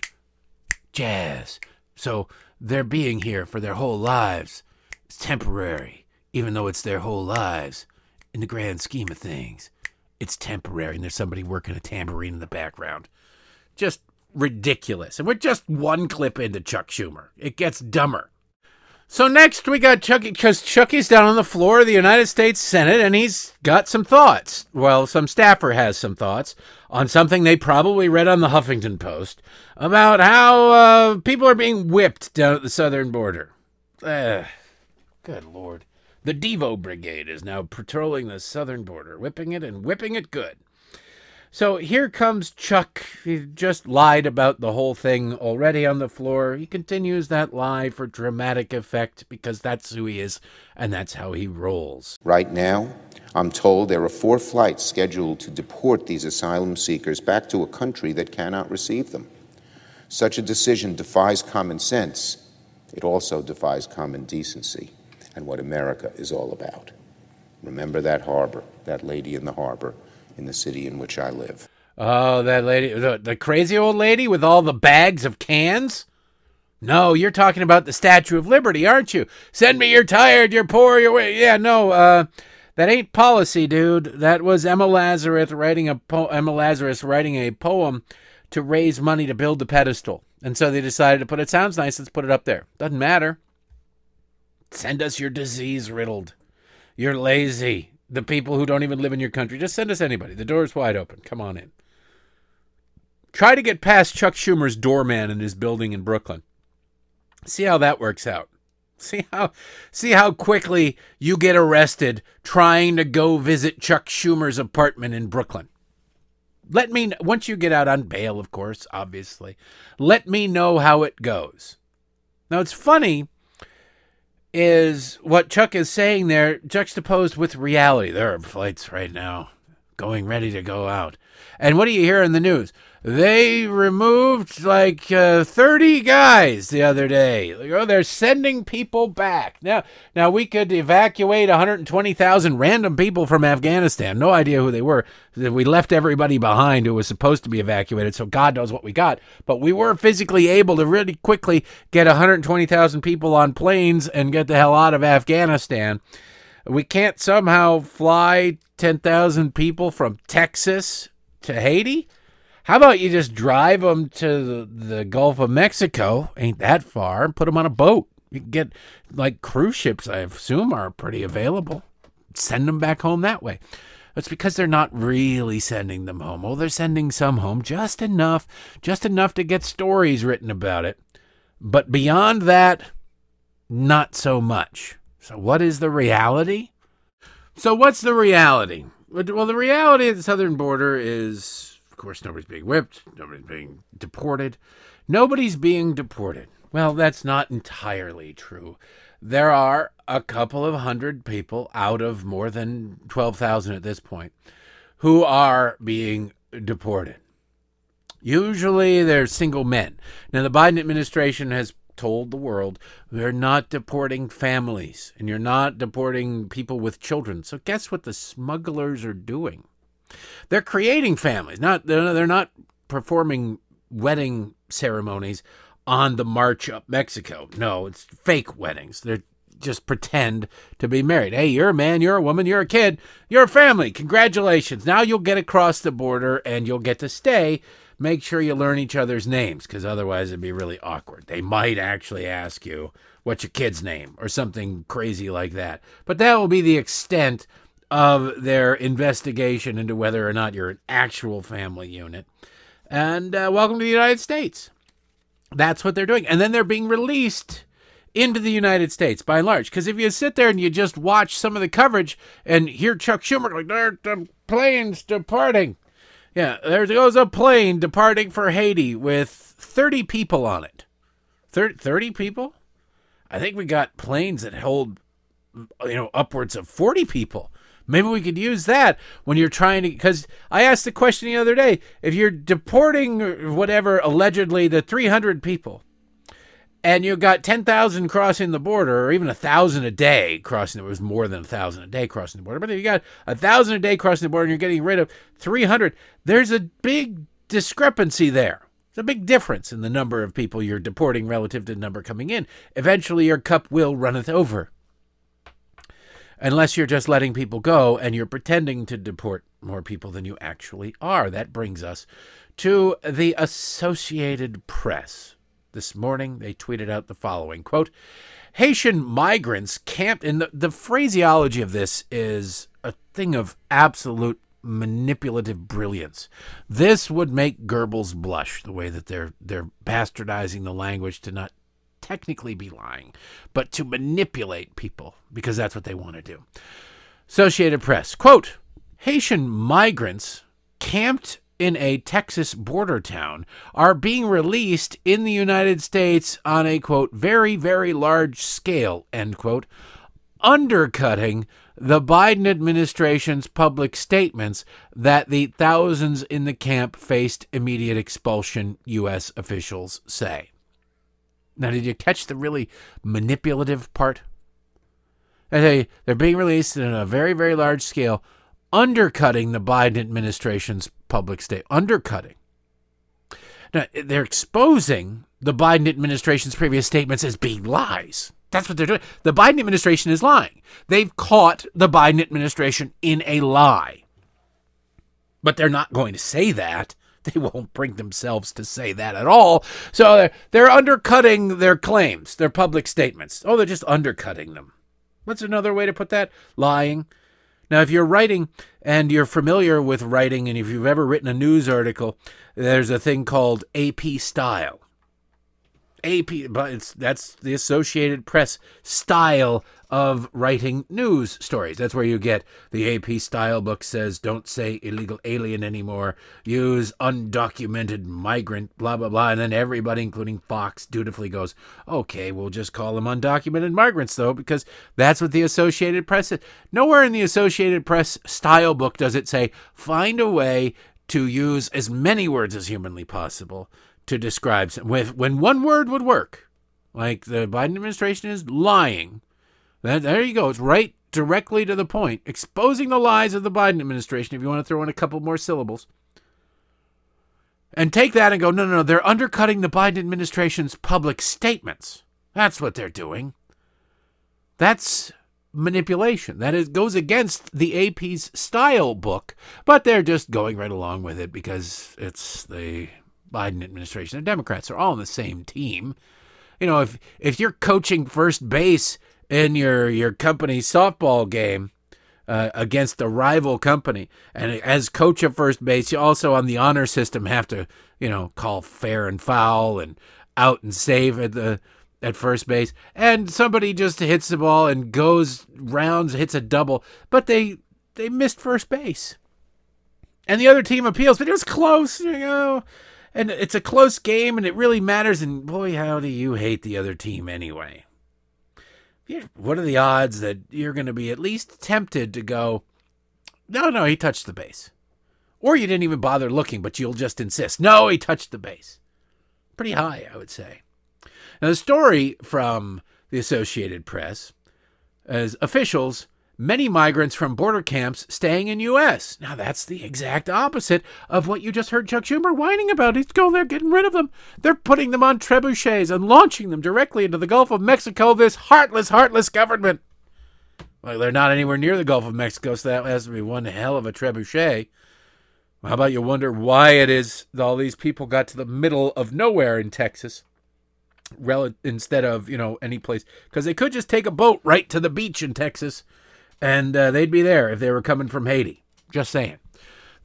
Jazz. So their being here for their whole lives is temporary, even though it's their whole lives. In the grand scheme of things, it's temporary, and there's somebody working a tambourine in the background. Just ridiculous. And we're just one clip into Chuck Schumer. It gets dumber. So next we got Chucky, because Chucky's down on the floor of the United States Senate, and he's got some thoughts. Well, some staffer has some thoughts on something they probably read on the Huffington Post about how uh, people are being whipped down at the southern border. Uh, good Lord. The Devo Brigade is now patrolling the southern border, whipping it and whipping it good. So here comes Chuck. He just lied about the whole thing already on the floor. He continues that lie for dramatic effect because that's who he is and that's how he rolls. Right now, I'm told there are four flights scheduled to deport these asylum seekers back to a country that cannot receive them. Such a decision defies common sense. It also defies common decency and what America is all about. Remember that harbor, that lady in the harbor, in the city in which I live. Oh, that lady, the, the crazy old lady with all the bags of cans? No, you're talking about the Statue of Liberty, aren't you? Send me, you're tired, you're poor, you're... Yeah, no, uh, that ain't policy, dude. That was Emma Lazarus writing a po- Emma Lazarus writing a poem to raise money to build the pedestal. And so they decided to put it, sounds nice, let's put it up there. Doesn't matter. Send us your disease-riddled. You're lazy. The people who don't even live in your country. Just send us anybody. The door's wide open. Come on in. Try to get past Chuck Schumer's doorman in his building in Brooklyn. See how that works out. See how see how quickly you get arrested trying to go visit Chuck Schumer's apartment in Brooklyn. Let me, once you get out on bail, of course, obviously, let me know how it goes. Now, it's funny is what Chuck is saying there juxtaposed with reality. There are flights right now going ready to go out. And what do you hear in the news? They removed like uh, thirty guys the other day. Oh, they're sending people back. Now, now we could evacuate one hundred twenty thousand random people from Afghanistan. No idea who they were. We left everybody behind who was supposed to be evacuated, so God knows what we got. But we were physically able to really quickly get one hundred twenty thousand people on planes and get the hell out of Afghanistan. We can't somehow fly ten thousand people from Texas to Haiti? How about you just drive them to the, the Gulf of Mexico, ain't that far, and put them on a boat. You can get, like, cruise ships, I assume, are pretty available. Send them back home that way. It's because they're not really sending them home. Oh, they're sending some home, just enough, just enough to get stories written about it. But beyond that, not so much. So what is the reality? So what's the reality? Well, the reality of the southern border is, of course, nobody's being whipped. Nobody's being deported. Nobody's being deported. Well, that's not entirely true. There are a couple of hundred people out of more than twelve thousand at this point who are being deported. Usually they're single men. Now, the Biden administration has told the world we're not deporting families and you're not deporting people with children. So guess what the smugglers are doing? They're creating families. Not they're, they're not performing wedding ceremonies on the march up Mexico. No, it's fake weddings. They're just pretend to be married. Hey, you're a man, you're a woman, you're a kid, you're a family. Congratulations. Now you'll get across the border and you'll get to stay. Make sure you learn each other's names, because otherwise it'd be really awkward. They might actually ask you, what's your kid's name, or something crazy like that. But that will be the extent of their investigation into whether or not you're an actual family unit. And uh, welcome to the United States. That's what they're doing. And then they're being released into the United States, by and large. Because if you sit there and you just watch some of the coverage and hear Chuck Schumer like, there the plane's departing. Yeah, there goes a plane departing for Haiti with thirty people on it. thirty people? I think we got planes that hold, you know, upwards of forty people. Maybe we could use that when you're trying to, because I asked the question the other day, if you're deporting whatever, allegedly, the three hundred people, and you got ten thousand crossing the border, or even one thousand a day crossing, it was more than one thousand a day crossing the border, but if you got one thousand a day crossing the border and you're getting rid of three hundred, there's a big discrepancy there. It's a big difference in the number of people you're deporting relative to the number coming in. Eventually, your cup will runneth over. Unless you're just letting people go and you're pretending to deport more people than you actually are. That brings us to the Associated Press. This morning, they tweeted out the following, quote, Haitian migrants camped, and the, the phraseology of this is a thing of absolute manipulative brilliance. This would make Goebbels blush, the way that they're they're bastardizing the language to not technically be lying, but to manipulate people, because that's what they want to do. Associated Press, quote, Haitian migrants camped in a Texas border town are being released in the United States on a, quote, very, very large scale, end quote, undercutting the Biden administration's public statements that the thousands in the camp faced immediate expulsion, U S officials say. Now, did you catch the really manipulative part? They, they're being released in a very, very large scale, undercutting the Biden administration's public state. Undercutting. Now, they're exposing the Biden administration's previous statements as being lies. That's what they're doing. The Biden administration is lying. They've caught the Biden administration in a lie. But they're not going to say that. They won't bring themselves to say that at all. So they're, they're undercutting their claims, their public statements. Oh, they're just undercutting them. What's another way to put that? Lying. Now, if you're writing and you're familiar with writing, and if you've ever written a news article, there's a thing called A P style. A P, but it's that's the Associated Press style of writing news stories. That's where you get the A P style book says, don't say illegal alien anymore, use undocumented migrant, blah, blah, blah. And then everybody, including Fox, dutifully goes, okay, we'll just call them undocumented migrants, though, because that's what the Associated Press is. Nowhere in the Associated Press style book does it say, find a way to use as many words as humanly possible to describe with when one word would work, like the Biden administration is lying. That, there you go. It's right directly to the point, exposing the lies of the Biden administration. If you want to throw in a couple more syllables, and take that and go, no, no, no, they're undercutting the Biden administration's public statements. That's what they're doing. That's manipulation. That is goes against the A P's style book, but they're just going right along with it because it's the Biden administration. The Democrats are all on the same team. You know, if if you're coaching first base in your your company's softball game uh, against a rival company, and as coach of first base, you also on the honor system have to, you know, call fair and foul and out and save at the at first base, and somebody just hits the ball and goes rounds, hits a double, but they they missed first base, and the other team appeals, but it was close, you know. And it's a close game, and it really matters. And boy, how do you hate the other team anyway? What are the odds that you're going to be at least tempted to go, no, no, he touched the base. Or you didn't even bother looking, but you'll just insist, no, he touched the base. Pretty high, I would say. Now, the story from the Associated Press is officials, many migrants from border camps staying in U S. Now, that's the exact opposite of what you just heard Chuck Schumer whining about. He's going there, getting rid of them. They're putting them on trebuchets and launching them directly into the Gulf of Mexico, this heartless, heartless government. Well, they're not anywhere near the Gulf of Mexico, so that has to be one hell of a trebuchet. How about you wonder why it is that all these people got to the middle of nowhere in Texas rel- instead of, you know, any place? Because they could just take a boat right to the beach in Texas, and uh, they'd be there if they were coming from Haiti. Just saying.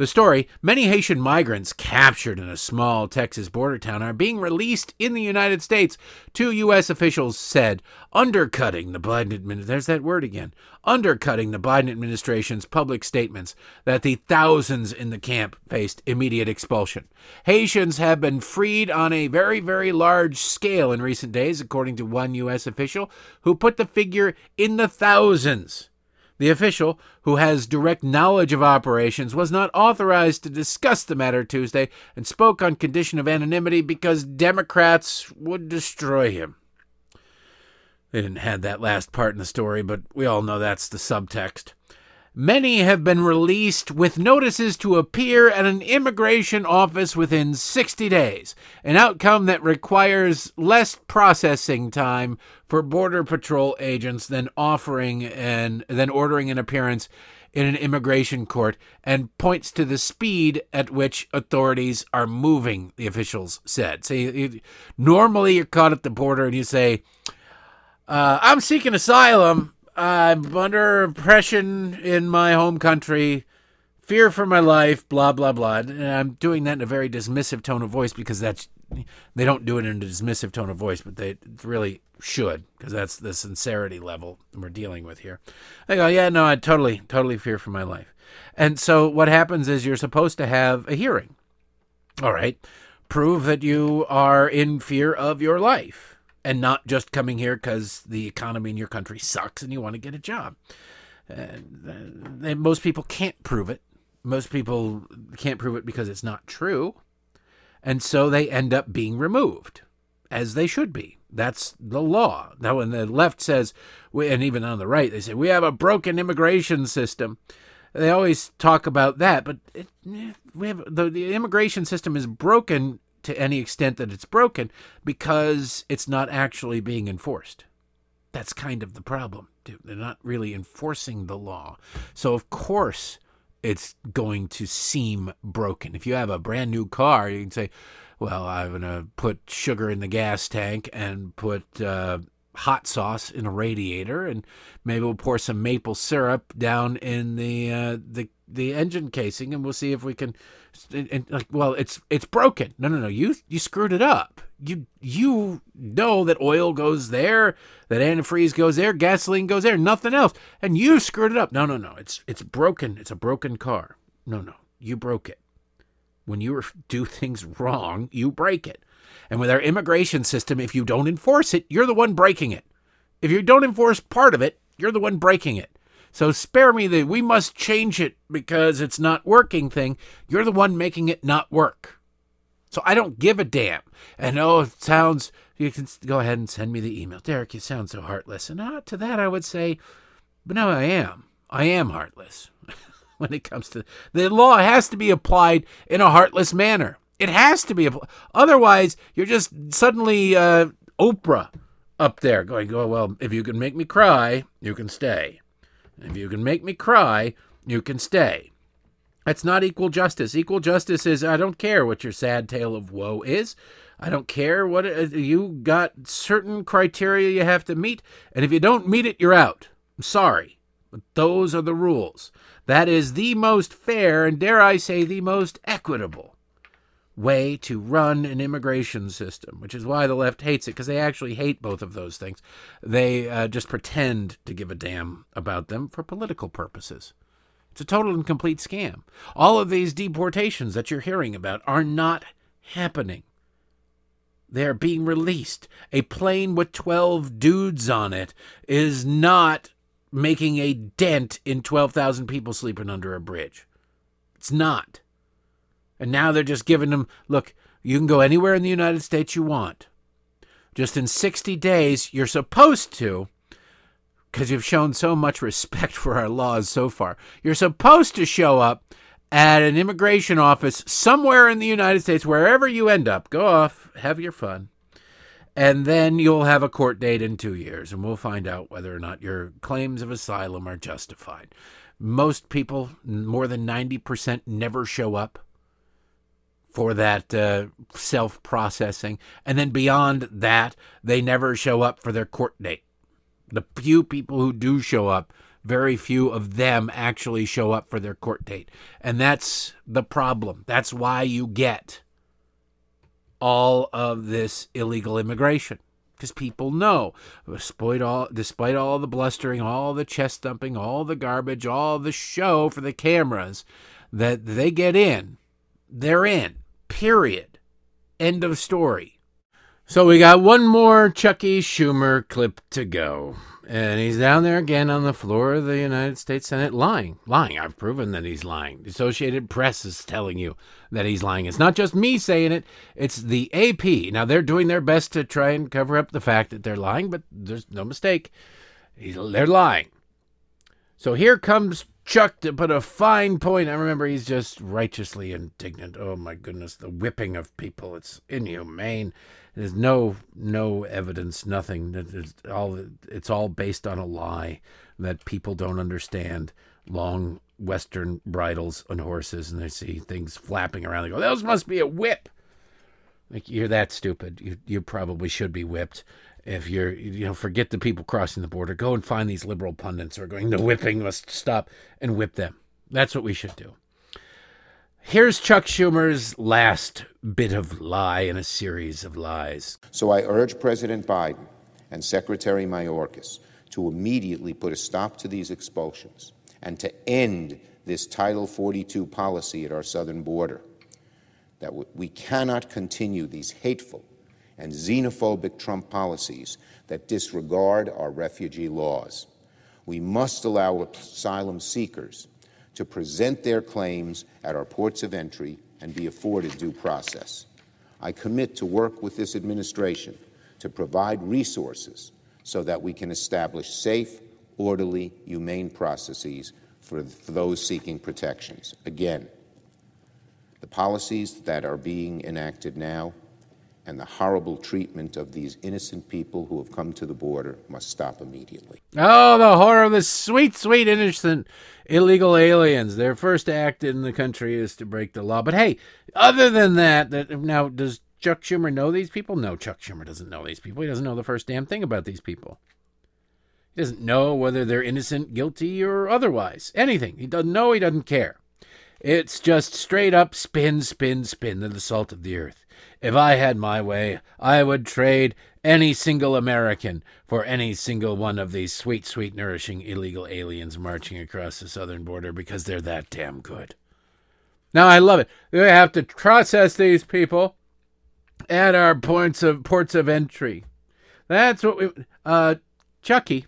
The story, many Haitian migrants captured in a small Texas border town are being released in the United States, two U S officials said, undercutting the Biden administration. There's that word again. Undercutting the Biden administration's public statements that the thousands in the camp faced immediate expulsion. Haitians have been freed on a very, very large scale in recent days, according to one U S official who put the figure in the thousands. The official, who has direct knowledge of operations, was not authorized to discuss the matter Tuesday and spoke on condition of anonymity because Democrats would destroy him. They didn't have that last part in the story, but we all know that's the subtext. Many have been released with notices to appear at an immigration office within sixty days, an outcome that requires less processing time for Border Patrol agents than offering and than ordering an appearance in an immigration court, and points to the speed at which authorities are moving, the officials said. So you, you, normally you're caught at the border and you say, uh, I'm seeking asylum. I'm under oppression in my home country, fear for my life, blah, blah, blah. And I'm doing that in a very dismissive tone of voice because that's, they don't do it in a dismissive tone of voice, but they really should, because that's the sincerity level we're dealing with here. I go, yeah, no, I totally, totally fear for my life. And so what happens is you're supposed to have a hearing. All right, prove that you are in fear of your life. And not just coming here because the economy in your country sucks and you want to get a job. And, uh, most people can't prove it. Most people can't prove it because it's not true. And so they end up being removed, as they should be. That's the law. Now, when the left says, and even on the right, they say, we have a broken immigration system. They always talk about that. But it, we have the, the immigration system is broken to any extent that it's broken because it's not actually being enforced. That's kind of the problem. They're not really enforcing the law. So, of course, it's going to seem broken. If you have a brand new car, you can say, well, I'm going to put sugar in the gas tank and put uh, hot sauce in a radiator, and maybe we'll pour some maple syrup down in the uh, the the engine casing, and we'll see if we can. And, and like, well, it's it's broken. No, no, no. You you screwed it up. You you know that oil goes there, that antifreeze goes there, gasoline goes there, nothing else, and you screwed it up. No, no, no. It's it's broken. It's a broken car. No, no. You broke it. When you do things wrong, you break it. And with our immigration system, if you don't enforce it, you're the one breaking it. If you don't enforce part of it, you're the one breaking it. So spare me the we must change it because it's not working thing. You're the one making it not work. So I don't give a damn. And oh, it sounds, you can go ahead and send me the email. Derek, you sound so heartless. And uh, to that I would say, but no, I am. I am heartless. When it comes to, the law has to be applied in a heartless manner. It has to be. Otherwise, you're just suddenly uh, Oprah up there going, oh, well, if you can make me cry, you can stay. If you can make me cry, you can stay. That's not equal justice. Equal justice is, I don't care what your sad tale of woe is. I don't care what it, you got certain criteria you have to meet. And if you don't meet it, you're out. I'm sorry. But those are the rules. That is the most fair and, dare I say, the most equitable way to run an immigration system, which is why the left hates it, because they actually hate both of those things. They uh, just pretend to give a damn about them for political purposes. It's a total and complete scam. All of these deportations that you're hearing about are not happening. They're being released. A plane with twelve dudes on it is not making a dent in twelve thousand people sleeping under a bridge. It's not. And now they're just giving them, look, you can go anywhere in the United States you want. Just in sixty days, you're supposed to, because you've shown so much respect for our laws so far, you're supposed to show up at an immigration office somewhere in the United States, wherever you end up. Go off, have your fun. And then you'll have a court date in two years, and we'll find out whether or not your claims of asylum are justified. Most people, more than ninety percent, never show up for that uh, self-processing. And then beyond that, they never show up for their court date. The few people who do show up very few of them actually show up for their court date. And that's the problem. That's why you get all of this illegal immigration. Because people know, despite all, despite all the blustering, all the chest thumping, all the garbage, all the show for the cameras, that they get in, they're in, period. End of story. So we got one more Chucky Schumer clip to go. And he's down there again on the floor of the United States Senate lying. Lying. I've proven that he's lying. The Associated Press is telling you that he's lying. It's not just me saying it. It's the A P. Now, they're doing their best to try and cover up the fact that they're lying, but there's no mistake. He's, they're lying. So here comes Chuck to put a fine point. I remember he's just righteously indignant. Oh, my goodness, the whipping of people. It's inhumane. There's no no evidence, nothing. There's all, it's all based on a lie that people don't understand. Long Western bridles on horses, and they see things flapping around. They go, those must be a whip. Like, you're that stupid. You you probably should be whipped. If you're, you know, forget the people crossing the border. Go and find these liberal pundits who are going, the whipping must stop, and whip them. That's what we should do. Here's Chuck Schumer's last bit of lie in a series of lies. So I urge President Biden and Secretary Mayorkas to immediately put a stop to these expulsions and to end this Title forty-two policy at our southern border. That we cannot continue these hateful and xenophobic Trump policies that disregard our refugee laws. We must allow asylum seekers to present their claims at our ports of entry and be afforded due process. I commit to work with this administration to provide resources so that we can establish safe, orderly, humane processes for, for those seeking protections. Again, the policies that are being enacted now and the horrible treatment of these innocent people who have come to the border must stop immediately. Oh, the horror of the sweet, sweet, innocent illegal aliens. Their first act in the country is to break the law. But hey, other than that, that now, does Chuck Schumer know these people? No, Chuck Schumer doesn't know these people. He doesn't know the first damn thing about these people. He doesn't know whether they're innocent, guilty, or otherwise. Anything. He doesn't know. He doesn't care. It's just straight up spin, spin, spin. They're the salt of the earth. If I had my way, I would trade any single American for any single one of these sweet, sweet, nourishing illegal aliens marching across the southern border because they're that damn good. Now, I love it. We have to process these people at our points of ports of entry. That's what we... Uh, Chucky,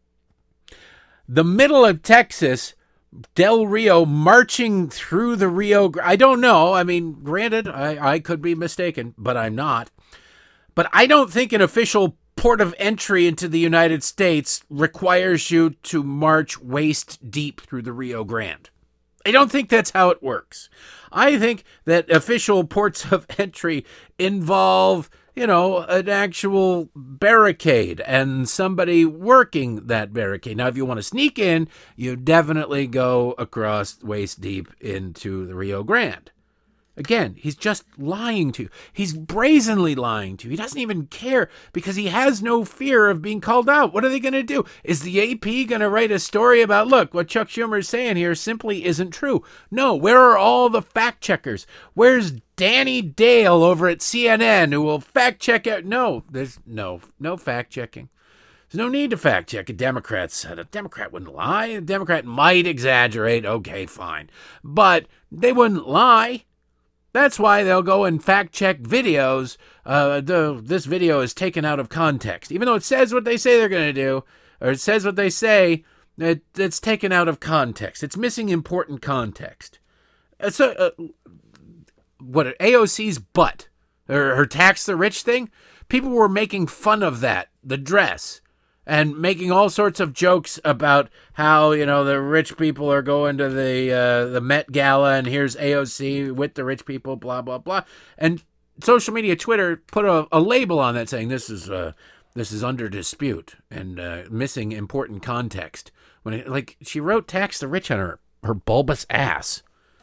the middle of Texas... Del Rio marching through the Rio Grande. I don't know. I mean, granted, I, I could be mistaken, but I'm not. But I don't think an official port of entry into the United States requires you to march waist deep through the Rio Grande. I don't think that's how it works. I think that official ports of entry involve, you know, an actual barricade and somebody working that barricade. Now, if you want to sneak in, you definitely go across waist deep into the Rio Grande. Again, he's just lying to you. He's brazenly lying to you. He doesn't even care because he has no fear of being called out. What are they going to do? Is the A P going to write a story about, look, what Chuck Schumer is saying here simply isn't true? No, where are all the fact checkers? Where's Danny Dale over at C N N who will fact check it? No, there's no, no fact checking. There's no need to fact check. A Democrat said a Democrat wouldn't lie. A Democrat might exaggerate. Okay, fine. But they wouldn't lie. That's why they'll go and fact-check videos. Uh, the, this video is taken out of context. Even though it says what they say they're going to do, or it says what they say, it, it's taken out of context. It's missing important context. It's a, uh, what, A O C's butt, or her tax the rich thing? People were making fun of that, the dress, and making all sorts of jokes about how, you know, the rich people are going to the uh, the Met Gala, and here's A O C with the rich people, blah, blah, blah. And social media, Twitter, put a, a label on that saying this is uh, this is under dispute and uh, missing important context. When it, like, she wrote tax the rich on her, her bulbous ass.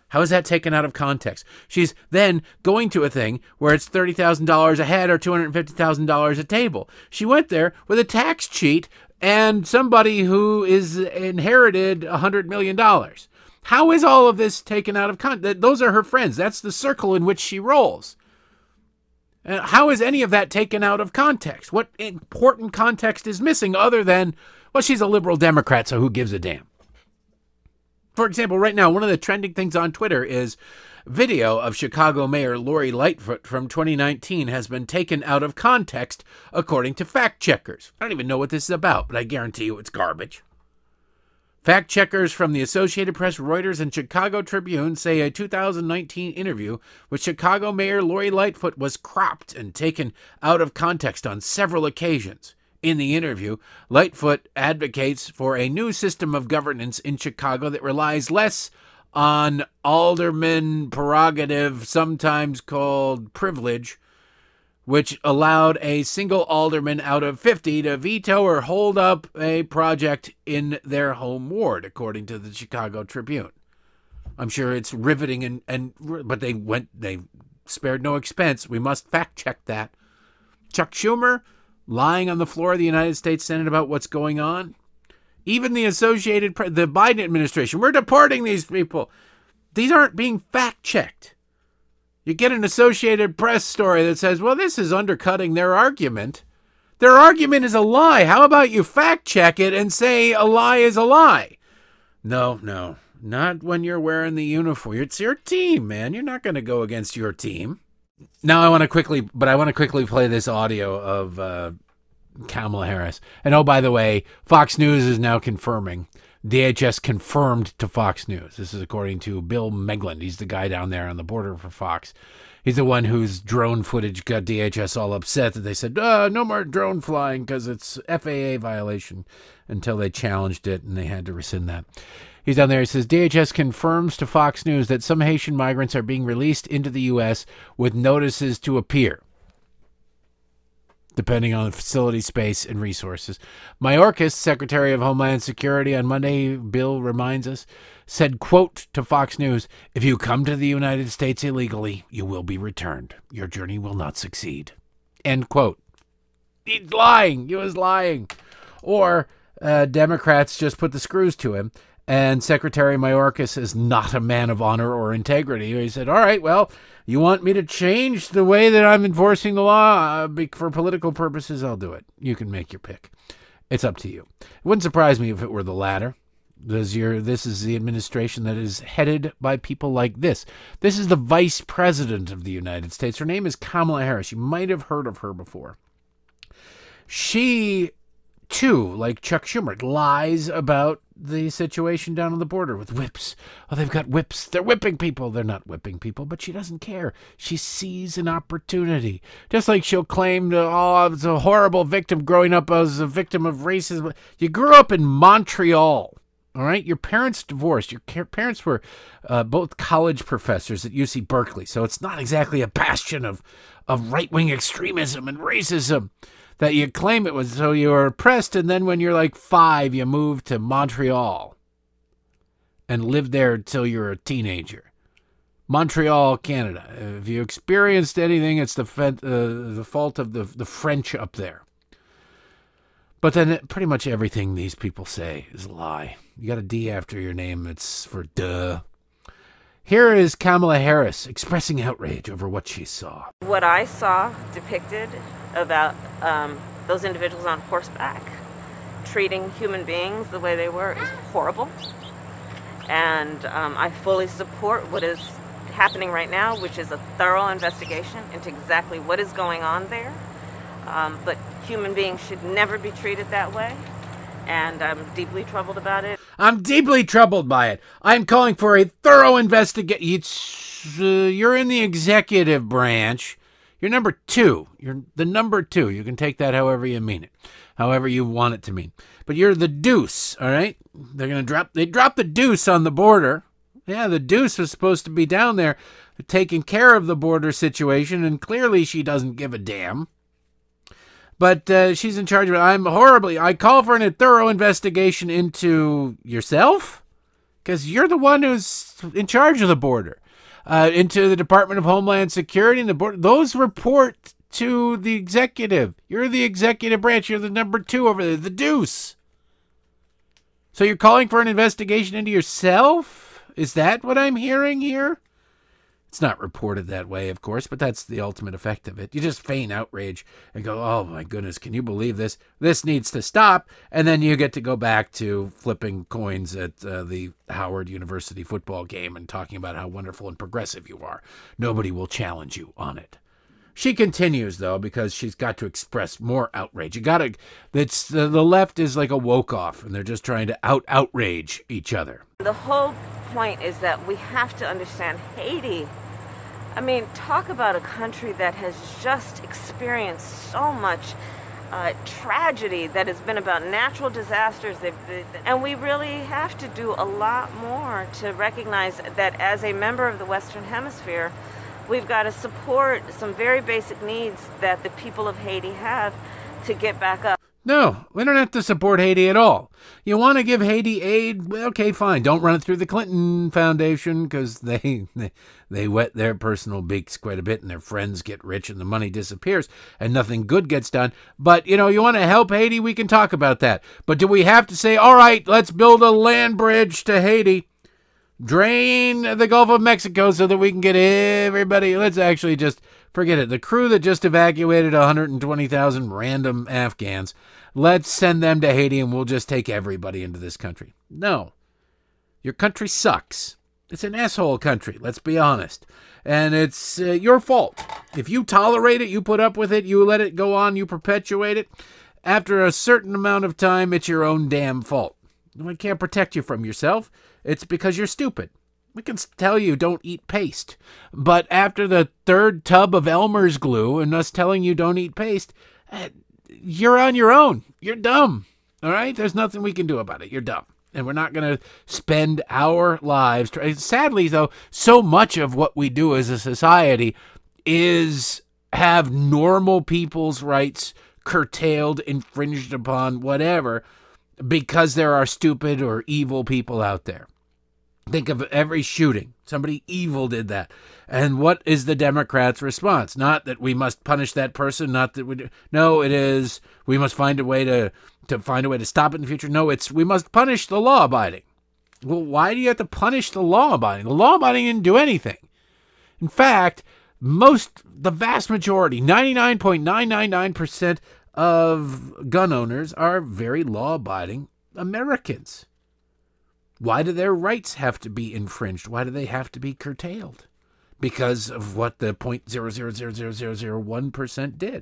How is that taken out of context? She's then going to a thing where it's thirty thousand dollars a head or two hundred fifty thousand dollars a table. She went there with a tax cheat and somebody who is inherited one hundred million dollars. How is all of this taken out of context? Those are her friends. That's the circle in which she rolls. Uh, how is any of that taken out of context? What important context is missing other than, well, she's a liberal Democrat, so who gives a damn? For example, right now, one of the trending things on Twitter is video of Chicago Mayor Lori Lightfoot from twenty nineteen has been taken out of context, according to fact checkers. I don't even know what this is about, but I guarantee you it's garbage. Fact checkers from the Associated Press, Reuters, and Chicago Tribune say a two thousand nineteen interview with Chicago Mayor Lori Lightfoot was cropped and taken out of context on several occasions. In the interview, Lightfoot advocates for a new system of governance in Chicago that relies less on alderman prerogative, sometimes called privilege, which allowed a single alderman out of fifty to veto or hold up a project in their home ward, according to the Chicago Tribune. I'm sure it's riveting, and, and but they went they spared no expense. We must fact check that. Chuck Schumer lying on the floor of the United States Senate about what's going on. Even the Associated Press, the Biden administration, we're deporting these people. These aren't being fact checked. You get an Associated Press story that says, well, this is undercutting their argument. Their argument is a lie. How about you fact check it and say a lie is a lie? No, no, not when you're wearing the uniform. It's your team, man. You're not going to go against your team. Now I want to quickly, but I want to quickly play this audio of uh, Kamala Harris. And oh, by the way, Fox News is now confirming. D H S confirmed to Fox News. This is according to Bill Megland. He's the guy down there on the border for Fox. He's the one whose drone footage got D H S all upset that they said, uh, no more drone flying because it's F A A violation, until they challenged it and they had to rescind that. He's down there. He says, D H S confirms to Fox News that some Haitian migrants are being released into the U S with notices to appear, depending on the facility space and resources. Mayorkas, Secretary of Homeland Security, on Monday, Bill reminds us, said, quote, to Fox News, if you come to the United States illegally, you will be returned. Your journey will not succeed. End quote. He's lying. He was lying. Or uh, Democrats just put the screws to him. And Secretary Mayorkas is not a man of honor or integrity. He said, all right, well, you want me to change the way that I'm enforcing the law uh, for political purposes? I'll do it. You can make your pick. It's up to you. It wouldn't surprise me if it were the latter. Because you're, this is the administration that is headed by people like this. This is the Vice President of the United States. Her name is Kamala Harris. You might have heard of her before. She, too, like Chuck Schumer, lies about the situation down on the border with whips. Oh, they've got whips. They're whipping people. They're not whipping people, but she doesn't care. She sees an opportunity. Just like she'll claim, to, oh, I was a horrible victim growing up as a victim of racism. You grew up in Montreal, all right? Your parents divorced. Your parents were uh, both college professors at U C Berkeley, so it's not exactly a bastion of, of right-wing extremism and racism that you claim it was. So you were oppressed, and then when you're like five, you moved to Montreal and lived there until you were a teenager. Montreal, Canada. If you experienced anything, it's the fe- uh, the fault of the the French up there. But then it, pretty much everything these people say is a lie. You got a D after your name, it's for duh. Here is Kamala Harris expressing outrage over what she saw. What I saw depicted about um, those individuals on horseback treating human beings the way they were is horrible. And um, I fully support what is happening right now, which is a thorough investigation into exactly what is going on there. Um, but human beings should never be treated that way. And I'm deeply troubled about it. I'm deeply troubled by it. I'm calling for a thorough investigation. Uh, you're in the executive branch. You're number two. You're the number two. You can take that however you mean it, however you want it to mean. But you're the deuce, all right? They're going to drop, they dropped the deuce on the border. Yeah, the deuce was supposed to be down there taking care of the border situation, and clearly she doesn't give a damn. But uh, she's in charge of it. I'm horribly, I call for a thorough investigation into yourself, because you're the one who's in charge of the border. Uh, into the Department of Homeland Security and the border. Those report to the executive. You're the executive branch. You're the number two over there, the deuce. So you're calling for an investigation into yourself? Is that what I'm hearing here? It's not reported that way, of course, but that's the ultimate effect of it. You just feign outrage and go, oh my goodness, can you believe this? This needs to stop. And then you get to go back to flipping coins at uh, the Howard University football game and talking about how wonderful and progressive you are. Nobody will challenge you on it. She continues, though, because she's got to express more outrage. You got to, it's, uh, the left is like a woke-off, and they're just trying to out-outrage each other. The whole point is that we have to understand Haiti. I mean, talk about a country that has just experienced so much uh, tragedy that has been about natural disasters. They've, they, and we really have to do a lot more to recognize that as a member of the Western Hemisphere, we've got to support some very basic needs that the people of Haiti have to get back up. No, we don't have to support Haiti at all. You want to give Haiti aid? Well, okay, fine. Don't run it through the Clinton Foundation because they, they they wet their personal beaks quite a bit and their friends get rich and the money disappears and nothing good gets done. But, you know, you want to help Haiti? We can talk about that. But do we have to say, all right, let's build a land bridge to Haiti, drain the Gulf of Mexico so that we can get everybody? Let's actually just forget it. The crew that just evacuated one hundred twenty thousand random Afghans, let's send them to Haiti and we'll just take everybody into this country. No. Your country sucks. It's an asshole country, let's be honest. And it's uh, your fault. If you tolerate it, you put up with it, you let it go on, you perpetuate it, after a certain amount of time, it's your own damn fault. We can't protect you from yourself. It's because you're stupid. We can tell you don't eat paste. But after the third tub of Elmer's glue and us telling you don't eat paste, you're on your own. You're dumb. All right? There's nothing we can do about it. You're dumb. And we're not going to spend our lives. Try- Sadly, though, so much of what we do as a society is have normal people's rights curtailed, infringed upon, whatever, because there are stupid or evil people out there. Think of every shooting. Somebody evil did that. And what is the Democrats' response? Not that we must punish that person, not that we do. No, it is we must find a way to, to find a way to stop it in the future. No, it's we must punish the law-abiding. Well, why do you have to punish the law-abiding? The law-abiding didn't do anything. In fact, most, the vast majority, ninety-nine point nine nine nine percent of gun owners are very law-abiding Americans. Why do their rights have to be infringed? Why do they have to be curtailed? Because of what the zero point zero zero zero zero zero zero one percent did.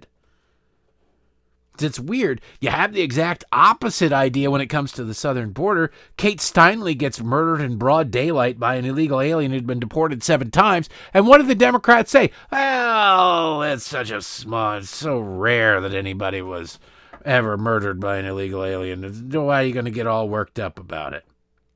It's weird. You have the exact opposite idea when it comes to the southern border. Kate Steinle gets murdered in broad daylight by an illegal alien who'd been deported seven times. And what did the Democrats say? Well, it's such a small, it's so rare that anybody was ever murdered by an illegal alien. Why are you going to get all worked up about it?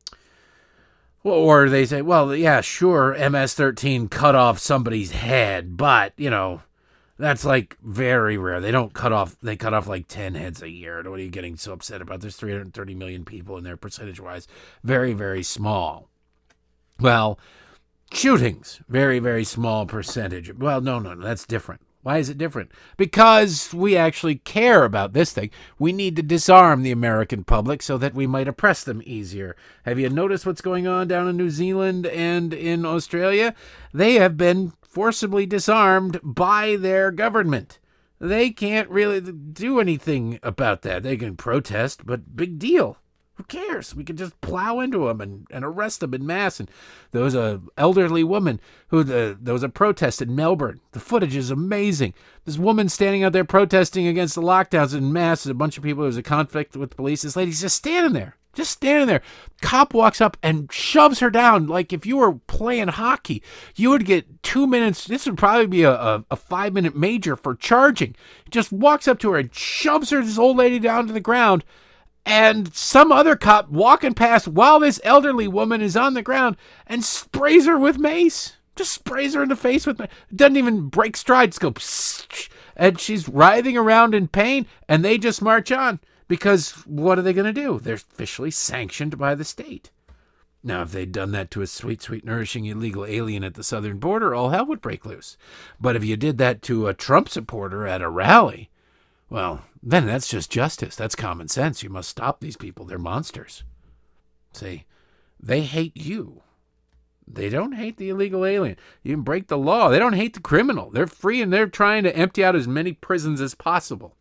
Or they say, well, yeah, sure, M S thirteen cut off somebody's head, but, you know, that's like very rare. They don't cut off, they cut off like ten heads a year. What are you getting so upset about? There's three hundred thirty million people in there, percentage-wise, very, very small. Well, shootings, very, very small percentage. Well, no, no, no, that's different. Why is it different? Because we actually care about this thing. We need to disarm the American public so that we might oppress them easier. Have you noticed what's going on down in New Zealand and in Australia? They have been forcibly disarmed by their government. They can't really do anything about that. They can protest, but big deal. Who cares? We can just plow into them and, and arrest them in mass. And there was a elderly woman who the there was a protest in Melbourne. The footage is amazing. This woman standing out there protesting against the lockdowns in mass. A bunch of people. There was a conflict with police. This lady's just standing there, just standing there. Cop walks up and shoves her down. Like if you were playing hockey, you would get two minutes. This would probably be a, a, a five minute major for charging. Just walks up to her and shoves her, this old lady, down to the ground. And some other cop walking past while this elderly woman is on the ground and sprays her with mace. Just sprays her in the face with mace. Doesn't even break stride. Just go, psst, and she's writhing around in pain, and they just march on. Because what are they going to do? They're officially sanctioned by the state. Now, if they'd done that to a sweet, sweet, nourishing illegal alien at the southern border, all hell would break loose. But if you did that to a Trump supporter at a rally, well, then that's just justice. That's common sense. You must stop these people. They're monsters. See, they hate you. They don't hate the illegal alien. You can break the law. They don't hate the criminal. They're free, and they're trying to empty out as many prisons as possible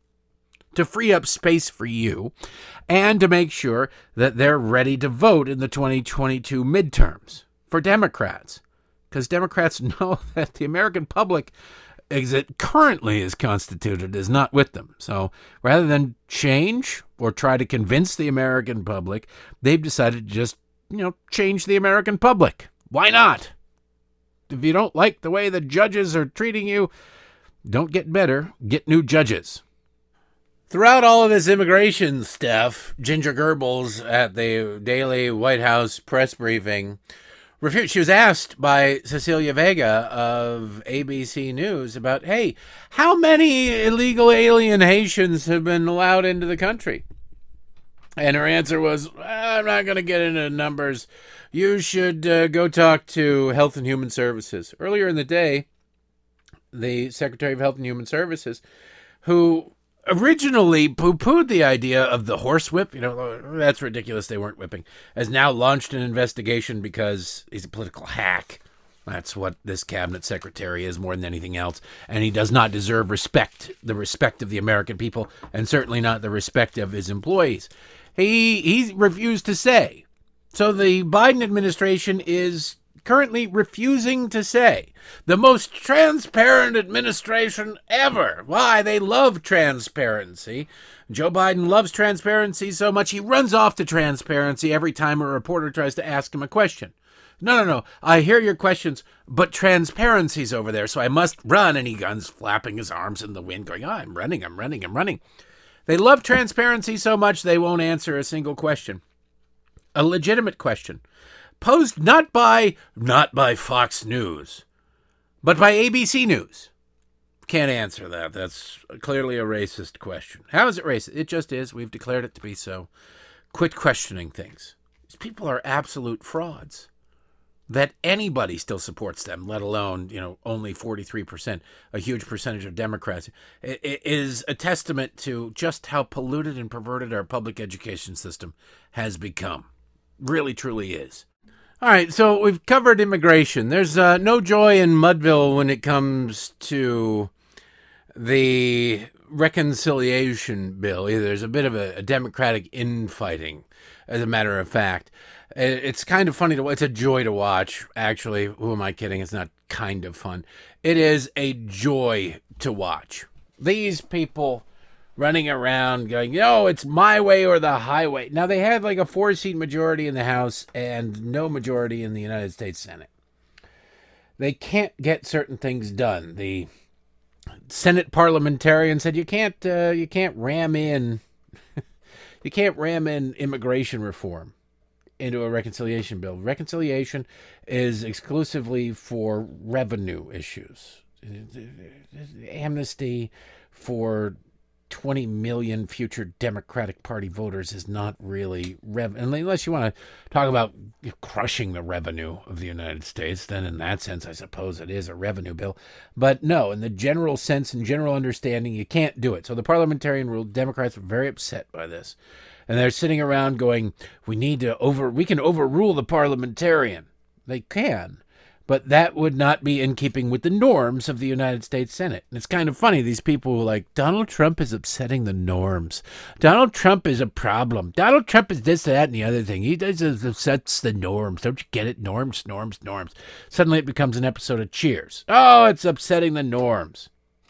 to free up space for you and to make sure that they're ready to vote in the twenty twenty-two midterms for Democrats. Because Democrats know that the American public, as it currently is constituted, is not with them. So rather than change or try to convince the American public, they've decided to just, you know, change the American public. Why not? If you don't like the way the judges are treating you, don't get better, get new judges. Throughout all of this immigration stuff, Ginger Goebbels at the daily White House press briefing, she was asked by Cecilia Vega of A B C News about, hey, how many illegal alien Haitians have been allowed into the country? And her answer was, I'm not going to get into numbers. You should uh, go talk to Health and Human Services. Earlier in the day, the Secretary of Health and Human Services, who originally poo-pooed the idea of the horsewhip, you know, that's ridiculous, they weren't whipping, has now launched an investigation because he's a political hack. That's what this cabinet secretary is more than anything else. And he does not deserve respect, the respect of the American people, and certainly not the respect of his employees. He, he refused to say. So the Biden administration is currently refusing to say. The most transparent administration ever. Why? They love transparency. Joe Biden loves transparency so much he runs off to transparency every time a reporter tries to ask him a question. No, no, no. I hear your questions, but transparency's over there, so I must run. And he guns flapping his arms in the wind, going, oh, I'm running, I'm running, I'm running. They love transparency so much they won't answer a single question. A legitimate question. Posed not by, not by Fox News, but by A B C News. Can't answer that. That's clearly a racist question. How is it racist? It just is. We've declared it to be so. Quit questioning things. These people are absolute frauds. That anybody still supports them, let alone, you know, only forty-three percent, a huge percentage of Democrats, it, it is a testament to just how polluted and perverted our public education system has become. Really, truly is. All right, so we've covered immigration. There's uh, no joy in Mudville when it comes to the reconciliation bill either. There's a bit of a, a Democratic infighting, as a matter of fact. It's kind of funny to watch. It's a joy to watch, actually. Who am I kidding? It's not kind of fun. It is a joy to watch. These people running around going, yo, it's my way or the highway. Now, they have like a four-seat majority in the House and no majority in the United States Senate. They can't get certain things done. The Senate parliamentarian said you can't uh, you can't ram in you can't ram in immigration reform into a reconciliation bill. Reconciliation is exclusively for revenue issues. Amnesty for twenty million future Democratic Party voters is not really rev unless you want to talk about crushing the revenue of the United States. Then in that sense, I suppose it is a revenue bill. But no, in the general sense and general understanding, you can't do it. So the parliamentarian rule, Democrats are very upset by this. And they're sitting around going, we need to over, we can overrule the parliamentarian. They can. But that would not be in keeping with the norms of the United States Senate. And it's kind of funny. These people were like, Donald Trump is upsetting the norms. Donald Trump is a problem. Donald Trump is this, that, and the other thing. He does upsets the norms. Don't you get it? Norms, norms, norms. Suddenly it becomes an episode of Cheers. Oh, it's upsetting the norms.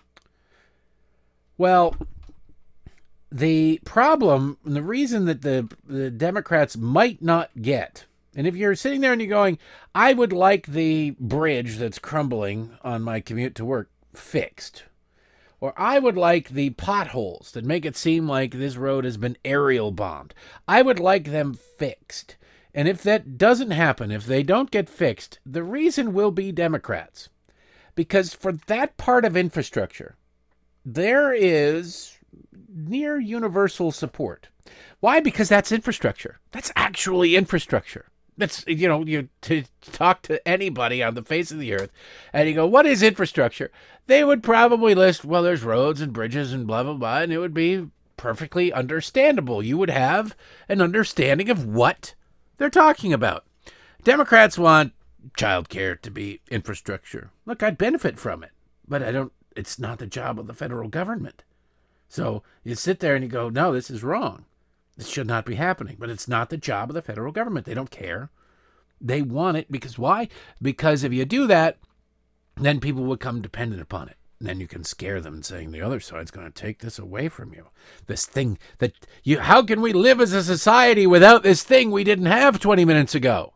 Well, the problem, and the reason that the, the Democrats might not get, and if you're sitting there and you're going, I would like the bridge that's crumbling on my commute to work fixed, or I would like the potholes that make it seem like this road has been aerial bombed, I would like them fixed. And if that doesn't happen, if they don't get fixed, the reason will be Democrats. Because for that part of infrastructure, there is near universal support. Why? Because that's infrastructure. That's actually infrastructure. That's, you know, you to talk to anybody on the face of the earth and you go, what is infrastructure? They would probably list, well, there's roads and bridges and blah, blah, blah. And it would be perfectly understandable. You would have an understanding of what they're talking about. Democrats want childcare to be infrastructure. Look, I'd benefit from it, but I don't, it's not the job of the federal government. So you sit there and you go, no, this is wrong. This should not be happening, but it's not the job of the federal government. They don't care. They want it because why? Because if you do that, then people will become dependent upon it. And then you can scare them saying the other side's going to take this away from you. This thing that you, how can we live as a society without this thing we didn't have twenty minutes ago?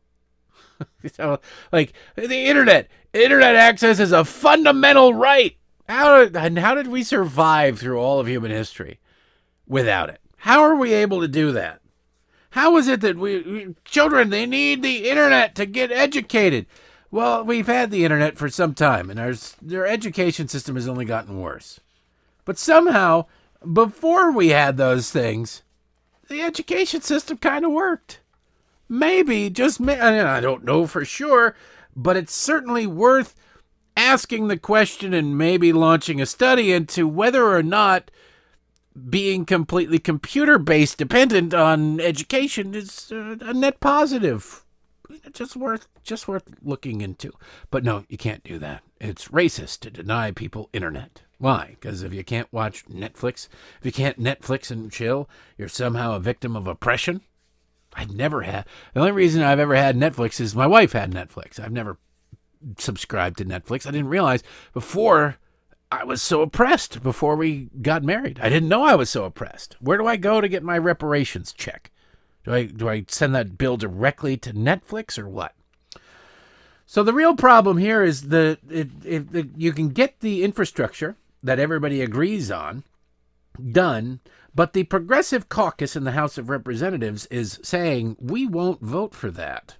So, like the internet, internet access is a fundamental right. How did, and how did we survive through all of human history without it? How are we able to do that? How is it that we, we children, they need the internet to get educated? Well, we've had the internet for some time, and our, their education system has only gotten worse. But somehow, before we had those things, the education system kind of worked. Maybe, just, I don't know for sure, but it's certainly worth asking the question and maybe launching a study into whether or not being completely computer-based dependent on education is uh, a net positive. Just worth just worth looking into. But no, you can't do that. It's racist to deny people internet. Why? Because if you can't watch Netflix, if you can't Netflix and chill, you're somehow a victim of oppression. I've never had. The only reason I've ever had Netflix is my wife had Netflix. I've never subscribed to Netflix. I didn't realize before I was so oppressed before we got married. I didn't know I was so oppressed. Where do I go to get my reparations check? Do I do I send that bill directly to Netflix or what? So the real problem here is the it, it, the you can get the infrastructure that everybody agrees on done, but the Progressive Caucus in the House of Representatives is saying we won't vote for that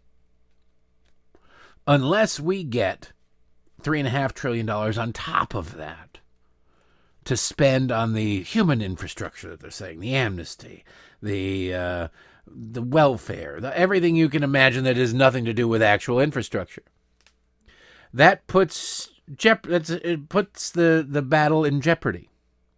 unless we get three and a half trillion dollars on top of that to spend on the human infrastructure that they're saying, the amnesty, the uh, the welfare, the, everything you can imagine that has nothing to do with actual infrastructure. That puts jep- that's, it puts the, the battle in jeopardy.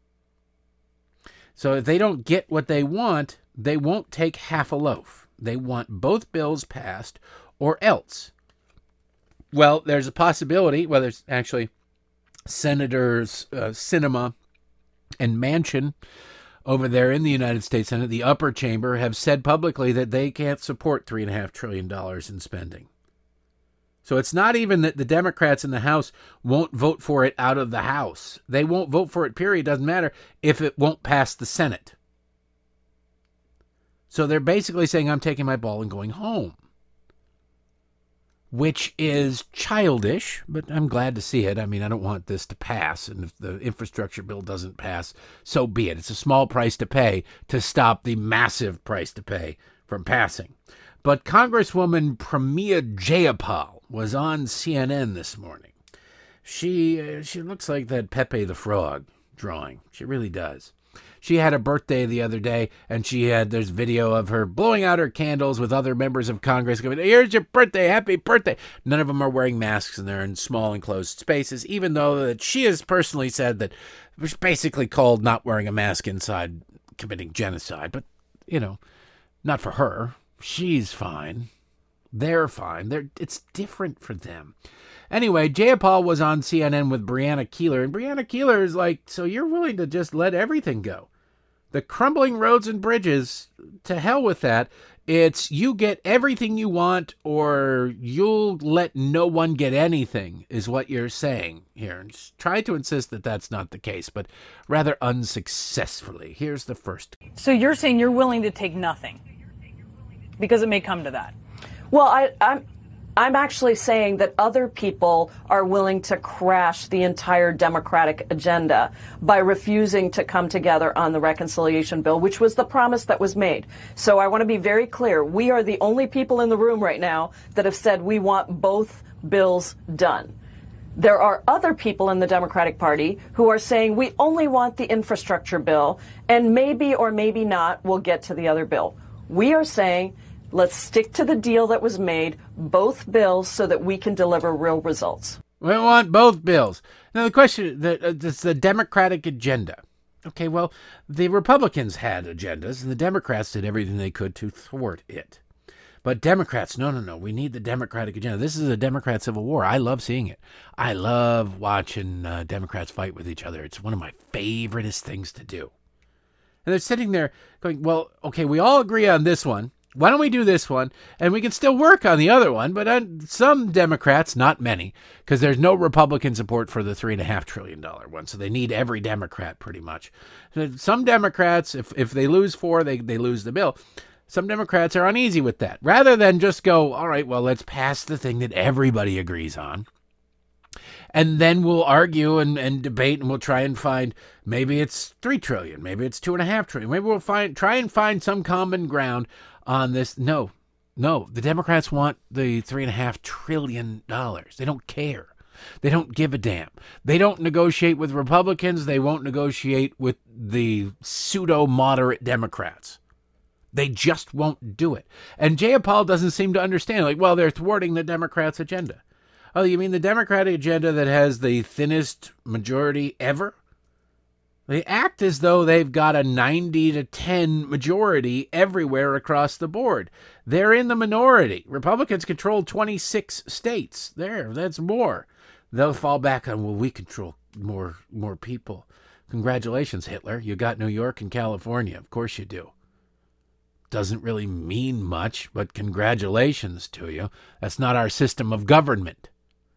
So if they don't get what they want, they won't take half a loaf. They want both bills passed or else. Well, there's a possibility, well, there's actually Senators uh, Sinema and Manchin over there in the United States Senate, the upper chamber, have said publicly that they can't support three point five trillion dollars in spending. So it's not even that the Democrats in the House won't vote for it out of the House. They won't vote for it, period. Doesn't matter if it won't pass the Senate. So they're basically saying, I'm taking my ball and going home, which is childish, but I'm glad to see it. I mean, I don't want this to pass, and if the infrastructure bill doesn't pass, so be it. It's a small price to pay to stop the massive price to pay from passing. But Congresswoman Pramila Jayapal was on C N N this morning. She uh, she looks like that Pepe the Frog drawing. She really does. She had a birthday the other day, and she had, there's video of her blowing out her candles with other members of Congress going, here's your birthday, happy birthday. None of them are wearing masks, and they're in small enclosed spaces, even though that she has personally said that it was basically called not wearing a mask inside committing genocide. But, you know, not for her. She's fine. They're fine. They're, it's different for them. Anyway, Jayapal was on C N N with Brianna Keeler, and Brianna Keeler is like, so you're willing to just let everything go? The crumbling roads and bridges, to hell with that. It's you get everything you want or you'll let no one get anything is what you're saying here. And just try to insist that that's not the case, but rather unsuccessfully. Here's the first. So you're saying you're willing to take nothing because it may come to that? Well, I, I'm... I'm actually saying that other people are willing to crash the entire Democratic agenda by refusing to come together on the reconciliation bill, which was the promise that was made. So I want to be very clear. We are the only people in the room right now that have said we want both bills done. There are other people in the Democratic Party who are saying we only want the infrastructure bill, and maybe or maybe not we'll get to the other bill. We are saying Let's stick to the deal that was made, both bills, so that we can deliver real results. We want both bills. Now, the question, the, uh, it's the Democratic agenda. Okay, well, the Republicans had agendas, and the Democrats did everything they could to thwart it. But Democrats, no, no, no, we need the Democratic agenda. This is a Democrat civil war. I love seeing it. I love watching uh, Democrats fight with each other. It's one of my favoriteest things to do. And they're sitting there going, well, okay, we all agree on this one. Why don't we do this one? And we can still work on the other one. But uh, some Democrats, not many, because there's no Republican support for the three point five trillion dollars one. So they need every Democrat pretty much. Some Democrats, if, if they lose four, they, they lose the bill. Some Democrats are uneasy with that. Rather than just go, all right, well, let's pass the thing that everybody agrees on. And then we'll argue and, and debate, and we'll try and find, maybe it's three trillion dollars, maybe it's two point five trillion dollars. Maybe we'll find try and find some common ground on this. No, no, the Democrats want the three point five trillion dollars. They don't care. They don't give a damn. They don't negotiate with Republicans. They won't negotiate with the pseudo-moderate Democrats. They just won't do it. And Jayapal doesn't seem to understand. Like, well, they're thwarting the Democrats' agenda. Oh, you mean the Democratic agenda that has the thinnest majority ever? They act as though they've got a ninety to ten majority everywhere across the board. They're in the minority. Republicans control twenty-six states. There, that's more. They'll fall back on, well, we control more more people. Congratulations, Hitler. You got New York and California. Of course you do. Doesn't really mean much, but congratulations to you. That's not our system of government.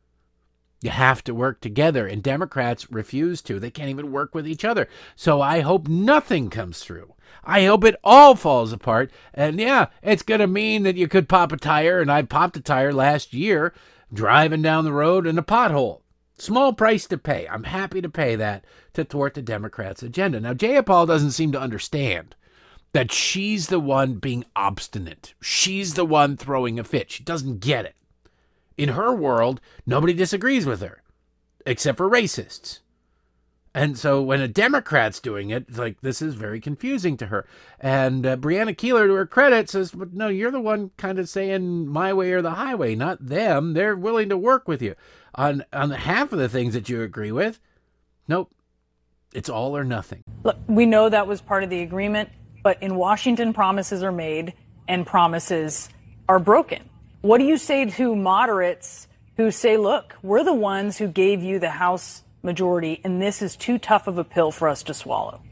You have to work together, and Democrats refuse to. They can't even work with each other. So I hope nothing comes through. I hope it all falls apart. And yeah, it's going to mean that you could pop a tire, and I popped a tire last year driving down the road in a pothole. Small price to pay. I'm happy to pay that to thwart the Democrats' agenda. Now, Jayapal doesn't seem to understand that she's the one being obstinate. She's the one throwing a fit. She doesn't get it. In her world, nobody disagrees with her, except for racists. And so when a Democrat's doing it, it's like, this is very confusing to her. And uh, Brianna Keilar, to her credit, says, but no, you're the one kind of saying my way or the highway, not them. They're willing to work with you on, on half of the things that you agree with. Nope. It's all or nothing. Look, we know that was part of the agreement, but in Washington, promises are made and promises are broken. What do you say to moderates who say, look, we're the ones who gave you the House majority, and this is too tough of a pill for us to swallow?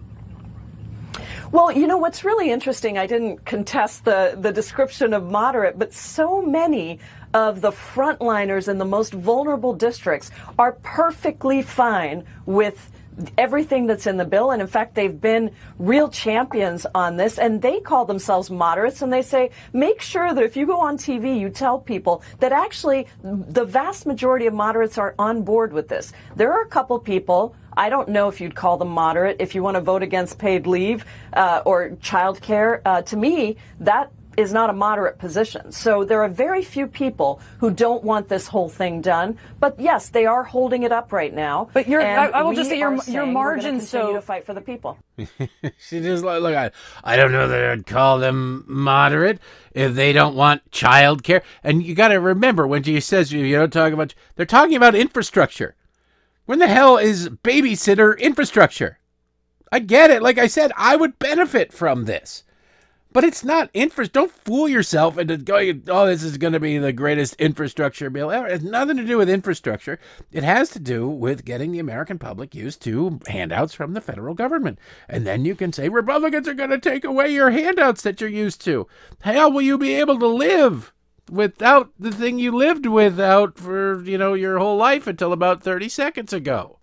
Well, you know, what's really interesting, I didn't contest the, the description of moderate, but so many of the frontliners in the most vulnerable districts are perfectly fine with everything that's in the bill. And in fact, they've been real champions on this, and they call themselves moderates. And they say, make sure that if you go on T V, you tell people that actually the vast majority of moderates are on board with this. There are a couple people, I don't know if you'd call them moderate, if you want to vote against paid leave uh, or child care. Uh, to me, that is not a moderate position. So there are very few people who don't want this whole thing done. But yes, they are holding it up right now. But your, I, I will we just say your your margins so to fight for the people. She just like, look, I, I don't know that I'd call them moderate if they don't want child care. And you got to remember when she says you don't talk about, they're talking about infrastructure. When the hell is babysitter infrastructure? I get it. Like I said, I would benefit from this. But it's not infra. Don't fool yourself into going, oh, this is going to be the greatest infrastructure bill ever. It has nothing to do with infrastructure. It has to do with getting the American public used to handouts from the federal government. And then you can say, Republicans are going to take away your handouts that you're used to. How will you be able to live without the thing you lived without for, you know, your whole life until about thirty seconds ago?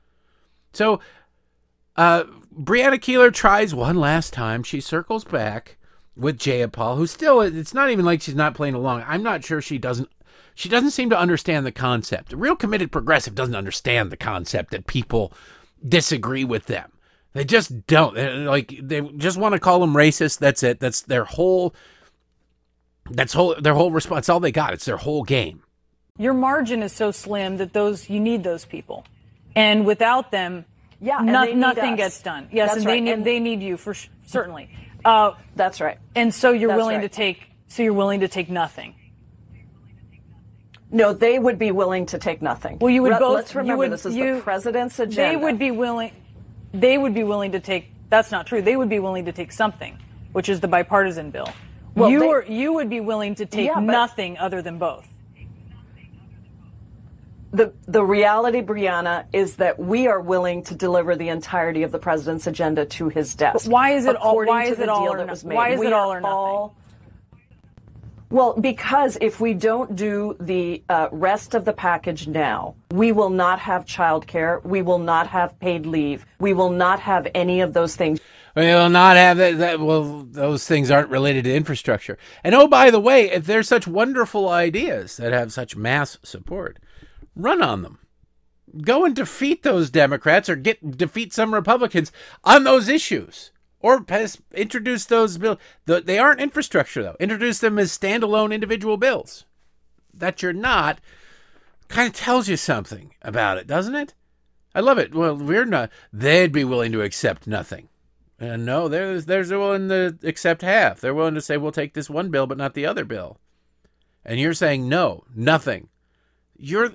So, uh, Brianna Keilar tries one last time. She circles back with Jayapal, who still, it's not even like she's not playing along. I'm not sure she doesn't, she doesn't seem to understand the concept. A real committed progressive doesn't understand the concept that people disagree with them. They just don't. They're like, they just want to call them racist. That's it. That's their whole, that's whole, their whole response. That's all they got. It's their whole game. Your margin is so slim that those, you need those people. And without them, yeah, no, nothing us. gets done. Yes, That's and right. they need, and they need you for sh- certainly. Uh, That's right. And so you're That's willing right. to take So you're willing to take nothing? No, they would be willing to take nothing. Well, you would Re- both. Let's remember, would, this is you, the president's agenda. They would be willing. They would be willing to take. That's not true. They would be willing to take something, which is the bipartisan bill. Well, you they, are, you would be willing to take yeah, nothing other than both. The the reality, Brianna, is that we are willing to deliver the entirety of the president's agenda to his desk. But why is it all? Why to is the it all deal or that no, was made. Why is We it all are or nothing? all- Well, because if we don't do the uh, rest of the package now, we will not have child care. We will not have paid leave. We will not have any of those things. We will not have that, that. Well, those things aren't related to infrastructure. And oh, by the way, if there's such wonderful ideas that have such mass support, run on them. Go and defeat those Democrats or get defeat some Republicans on those issues. Or pass, introduce those bills. They aren't infrastructure, though. Introduce them as standalone individual bills. That you're not kind of tells you something about it, doesn't it? I love it. Well, we're not. They'd be willing to accept nothing. And no, they're, they're willing to accept half. They're willing to say, we'll take this one bill, but not the other bill. And you're saying, no, nothing. You're...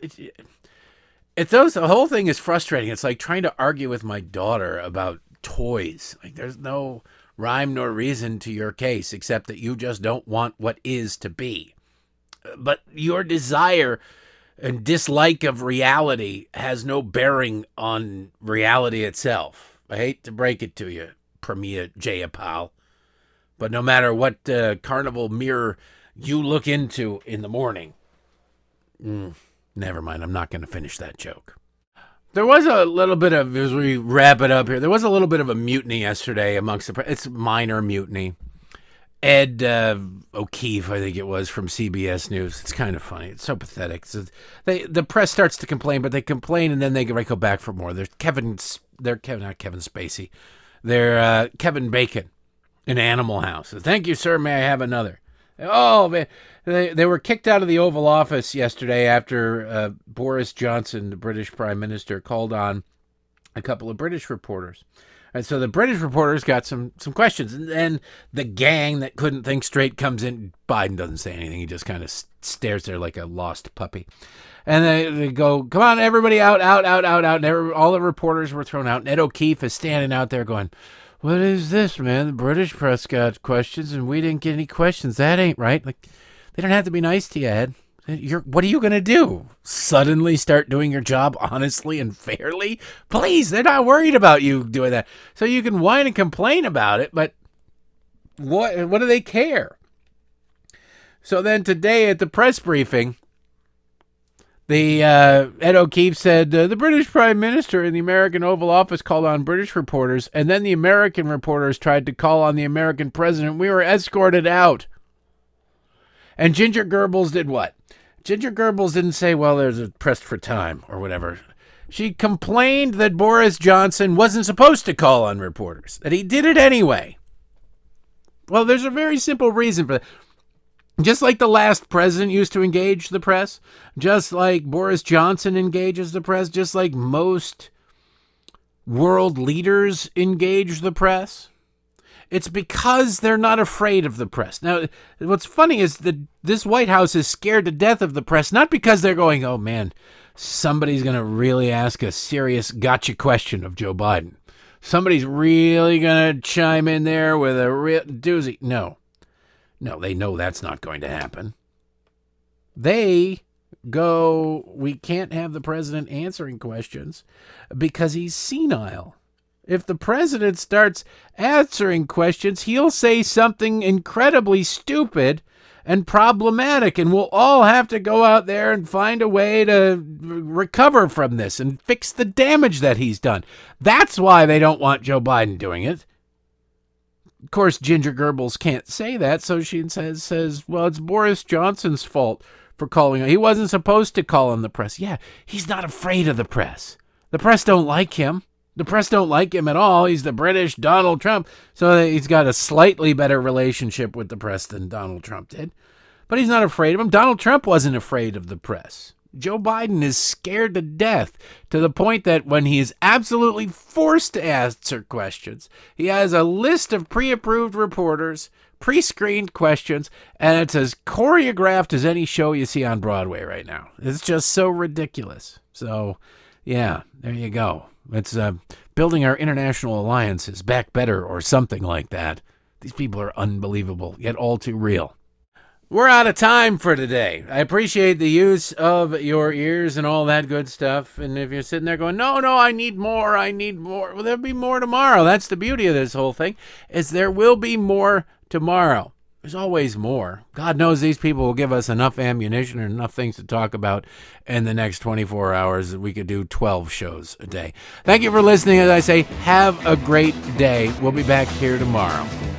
It, those, the whole thing is frustrating. It's like trying to argue with my daughter about toys. Like, there's no rhyme nor reason to your case except that you just don't want what is to be. But your desire and dislike of reality has no bearing on reality itself. I hate to break it to you, Pramila Jayapal, but no matter what uh, carnival mirror you look into in the morning, mm, never mind, I'm not going to finish that joke. There was a little bit of, as we wrap it up here, there was a little bit of a mutiny yesterday amongst the, it's minor mutiny. Ed uh, O'Keefe, I think it was, from C B S News. It's kind of funny. It's so pathetic. So they, the press starts to complain, but they complain and then they go back for more. There's Kevin, they're Kevin, not Kevin Spacey. They're uh, Kevin Bacon in Animal House. Thank you, sir. May I have another? Oh, man. They, they were kicked out of the Oval Office yesterday after uh, Boris Johnson, the British Prime Minister, called on a couple of British reporters. And so the British reporters got some, some questions. And then the gang that couldn't think straight comes in. Biden doesn't say anything. He just kind of stares there like a lost puppy. And they, they go, come on, everybody out, out, out, out, out. And every, all the reporters were thrown out. And Ed O'Keefe is standing out there going, what is this, man? The British press got questions and we didn't get any questions. That ain't right. Like, they don't have to be nice to you, Ed. You're, what are you going to do? Suddenly start doing your job honestly and fairly? Please, they're not worried about you doing that. So you can whine and complain about it, but what, what do they care? So then today at the press briefing, the uh, Ed O'Keefe said, uh, the British Prime Minister in the American Oval Office called on British reporters, and then the American reporters tried to call on the American president. We were escorted out. And Ginger Goebbels did what? Ginger Goebbels didn't say, well, there's a pressed for time or whatever. She complained that Boris Johnson wasn't supposed to call on reporters, that he did it anyway. Well, there's a very simple reason for that. Just like the last president used to engage the press, just like Boris Johnson engages the press, just like most world leaders engage the press, it's because they're not afraid of the press. Now, what's funny is that this White House is scared to death of the press, not because they're going, oh, man, somebody's going to really ask a serious gotcha question of Joe Biden. Somebody's really going to chime in there with a real doozy. No. No, they know that's not going to happen. They go, we can't have the president answering questions because he's senile. If the president starts answering questions, he'll say something incredibly stupid and problematic, and we'll all have to go out there and find a way to recover from this and fix the damage that he's done. That's why they don't want Joe Biden doing it. Of course, Ginger Goebbels can't say that, so she says, says, well, it's Boris Johnson's fault for calling. He wasn't supposed to call on the press. Yeah, he's not afraid of the press. The press don't like him. The press don't like him at all. He's the British Donald Trump. So he's got a slightly better relationship with the press than Donald Trump did. But he's not afraid of him. Donald Trump wasn't afraid of the press. Joe Biden is scared to death, to the point that when he is absolutely forced to answer questions, he has a list of pre-approved reporters, pre-screened questions, and it's as choreographed as any show you see on Broadway right now. It's just so ridiculous. So, yeah, there you go. It's uh, building our international alliances back better or something like that. These people are unbelievable, yet all too real. We're out of time for today. I appreciate the use of your ears and all that good stuff. And if you're sitting there going, no, no, I need more, I need more. Well, there'll be more tomorrow. That's the beauty of this whole thing, is there will be more tomorrow. There's always more. God knows these people will give us enough ammunition and enough things to talk about in the next twenty-four hours that we could do twelve shows a day. Thank you for listening. As I say, have a great day. We'll be back here tomorrow.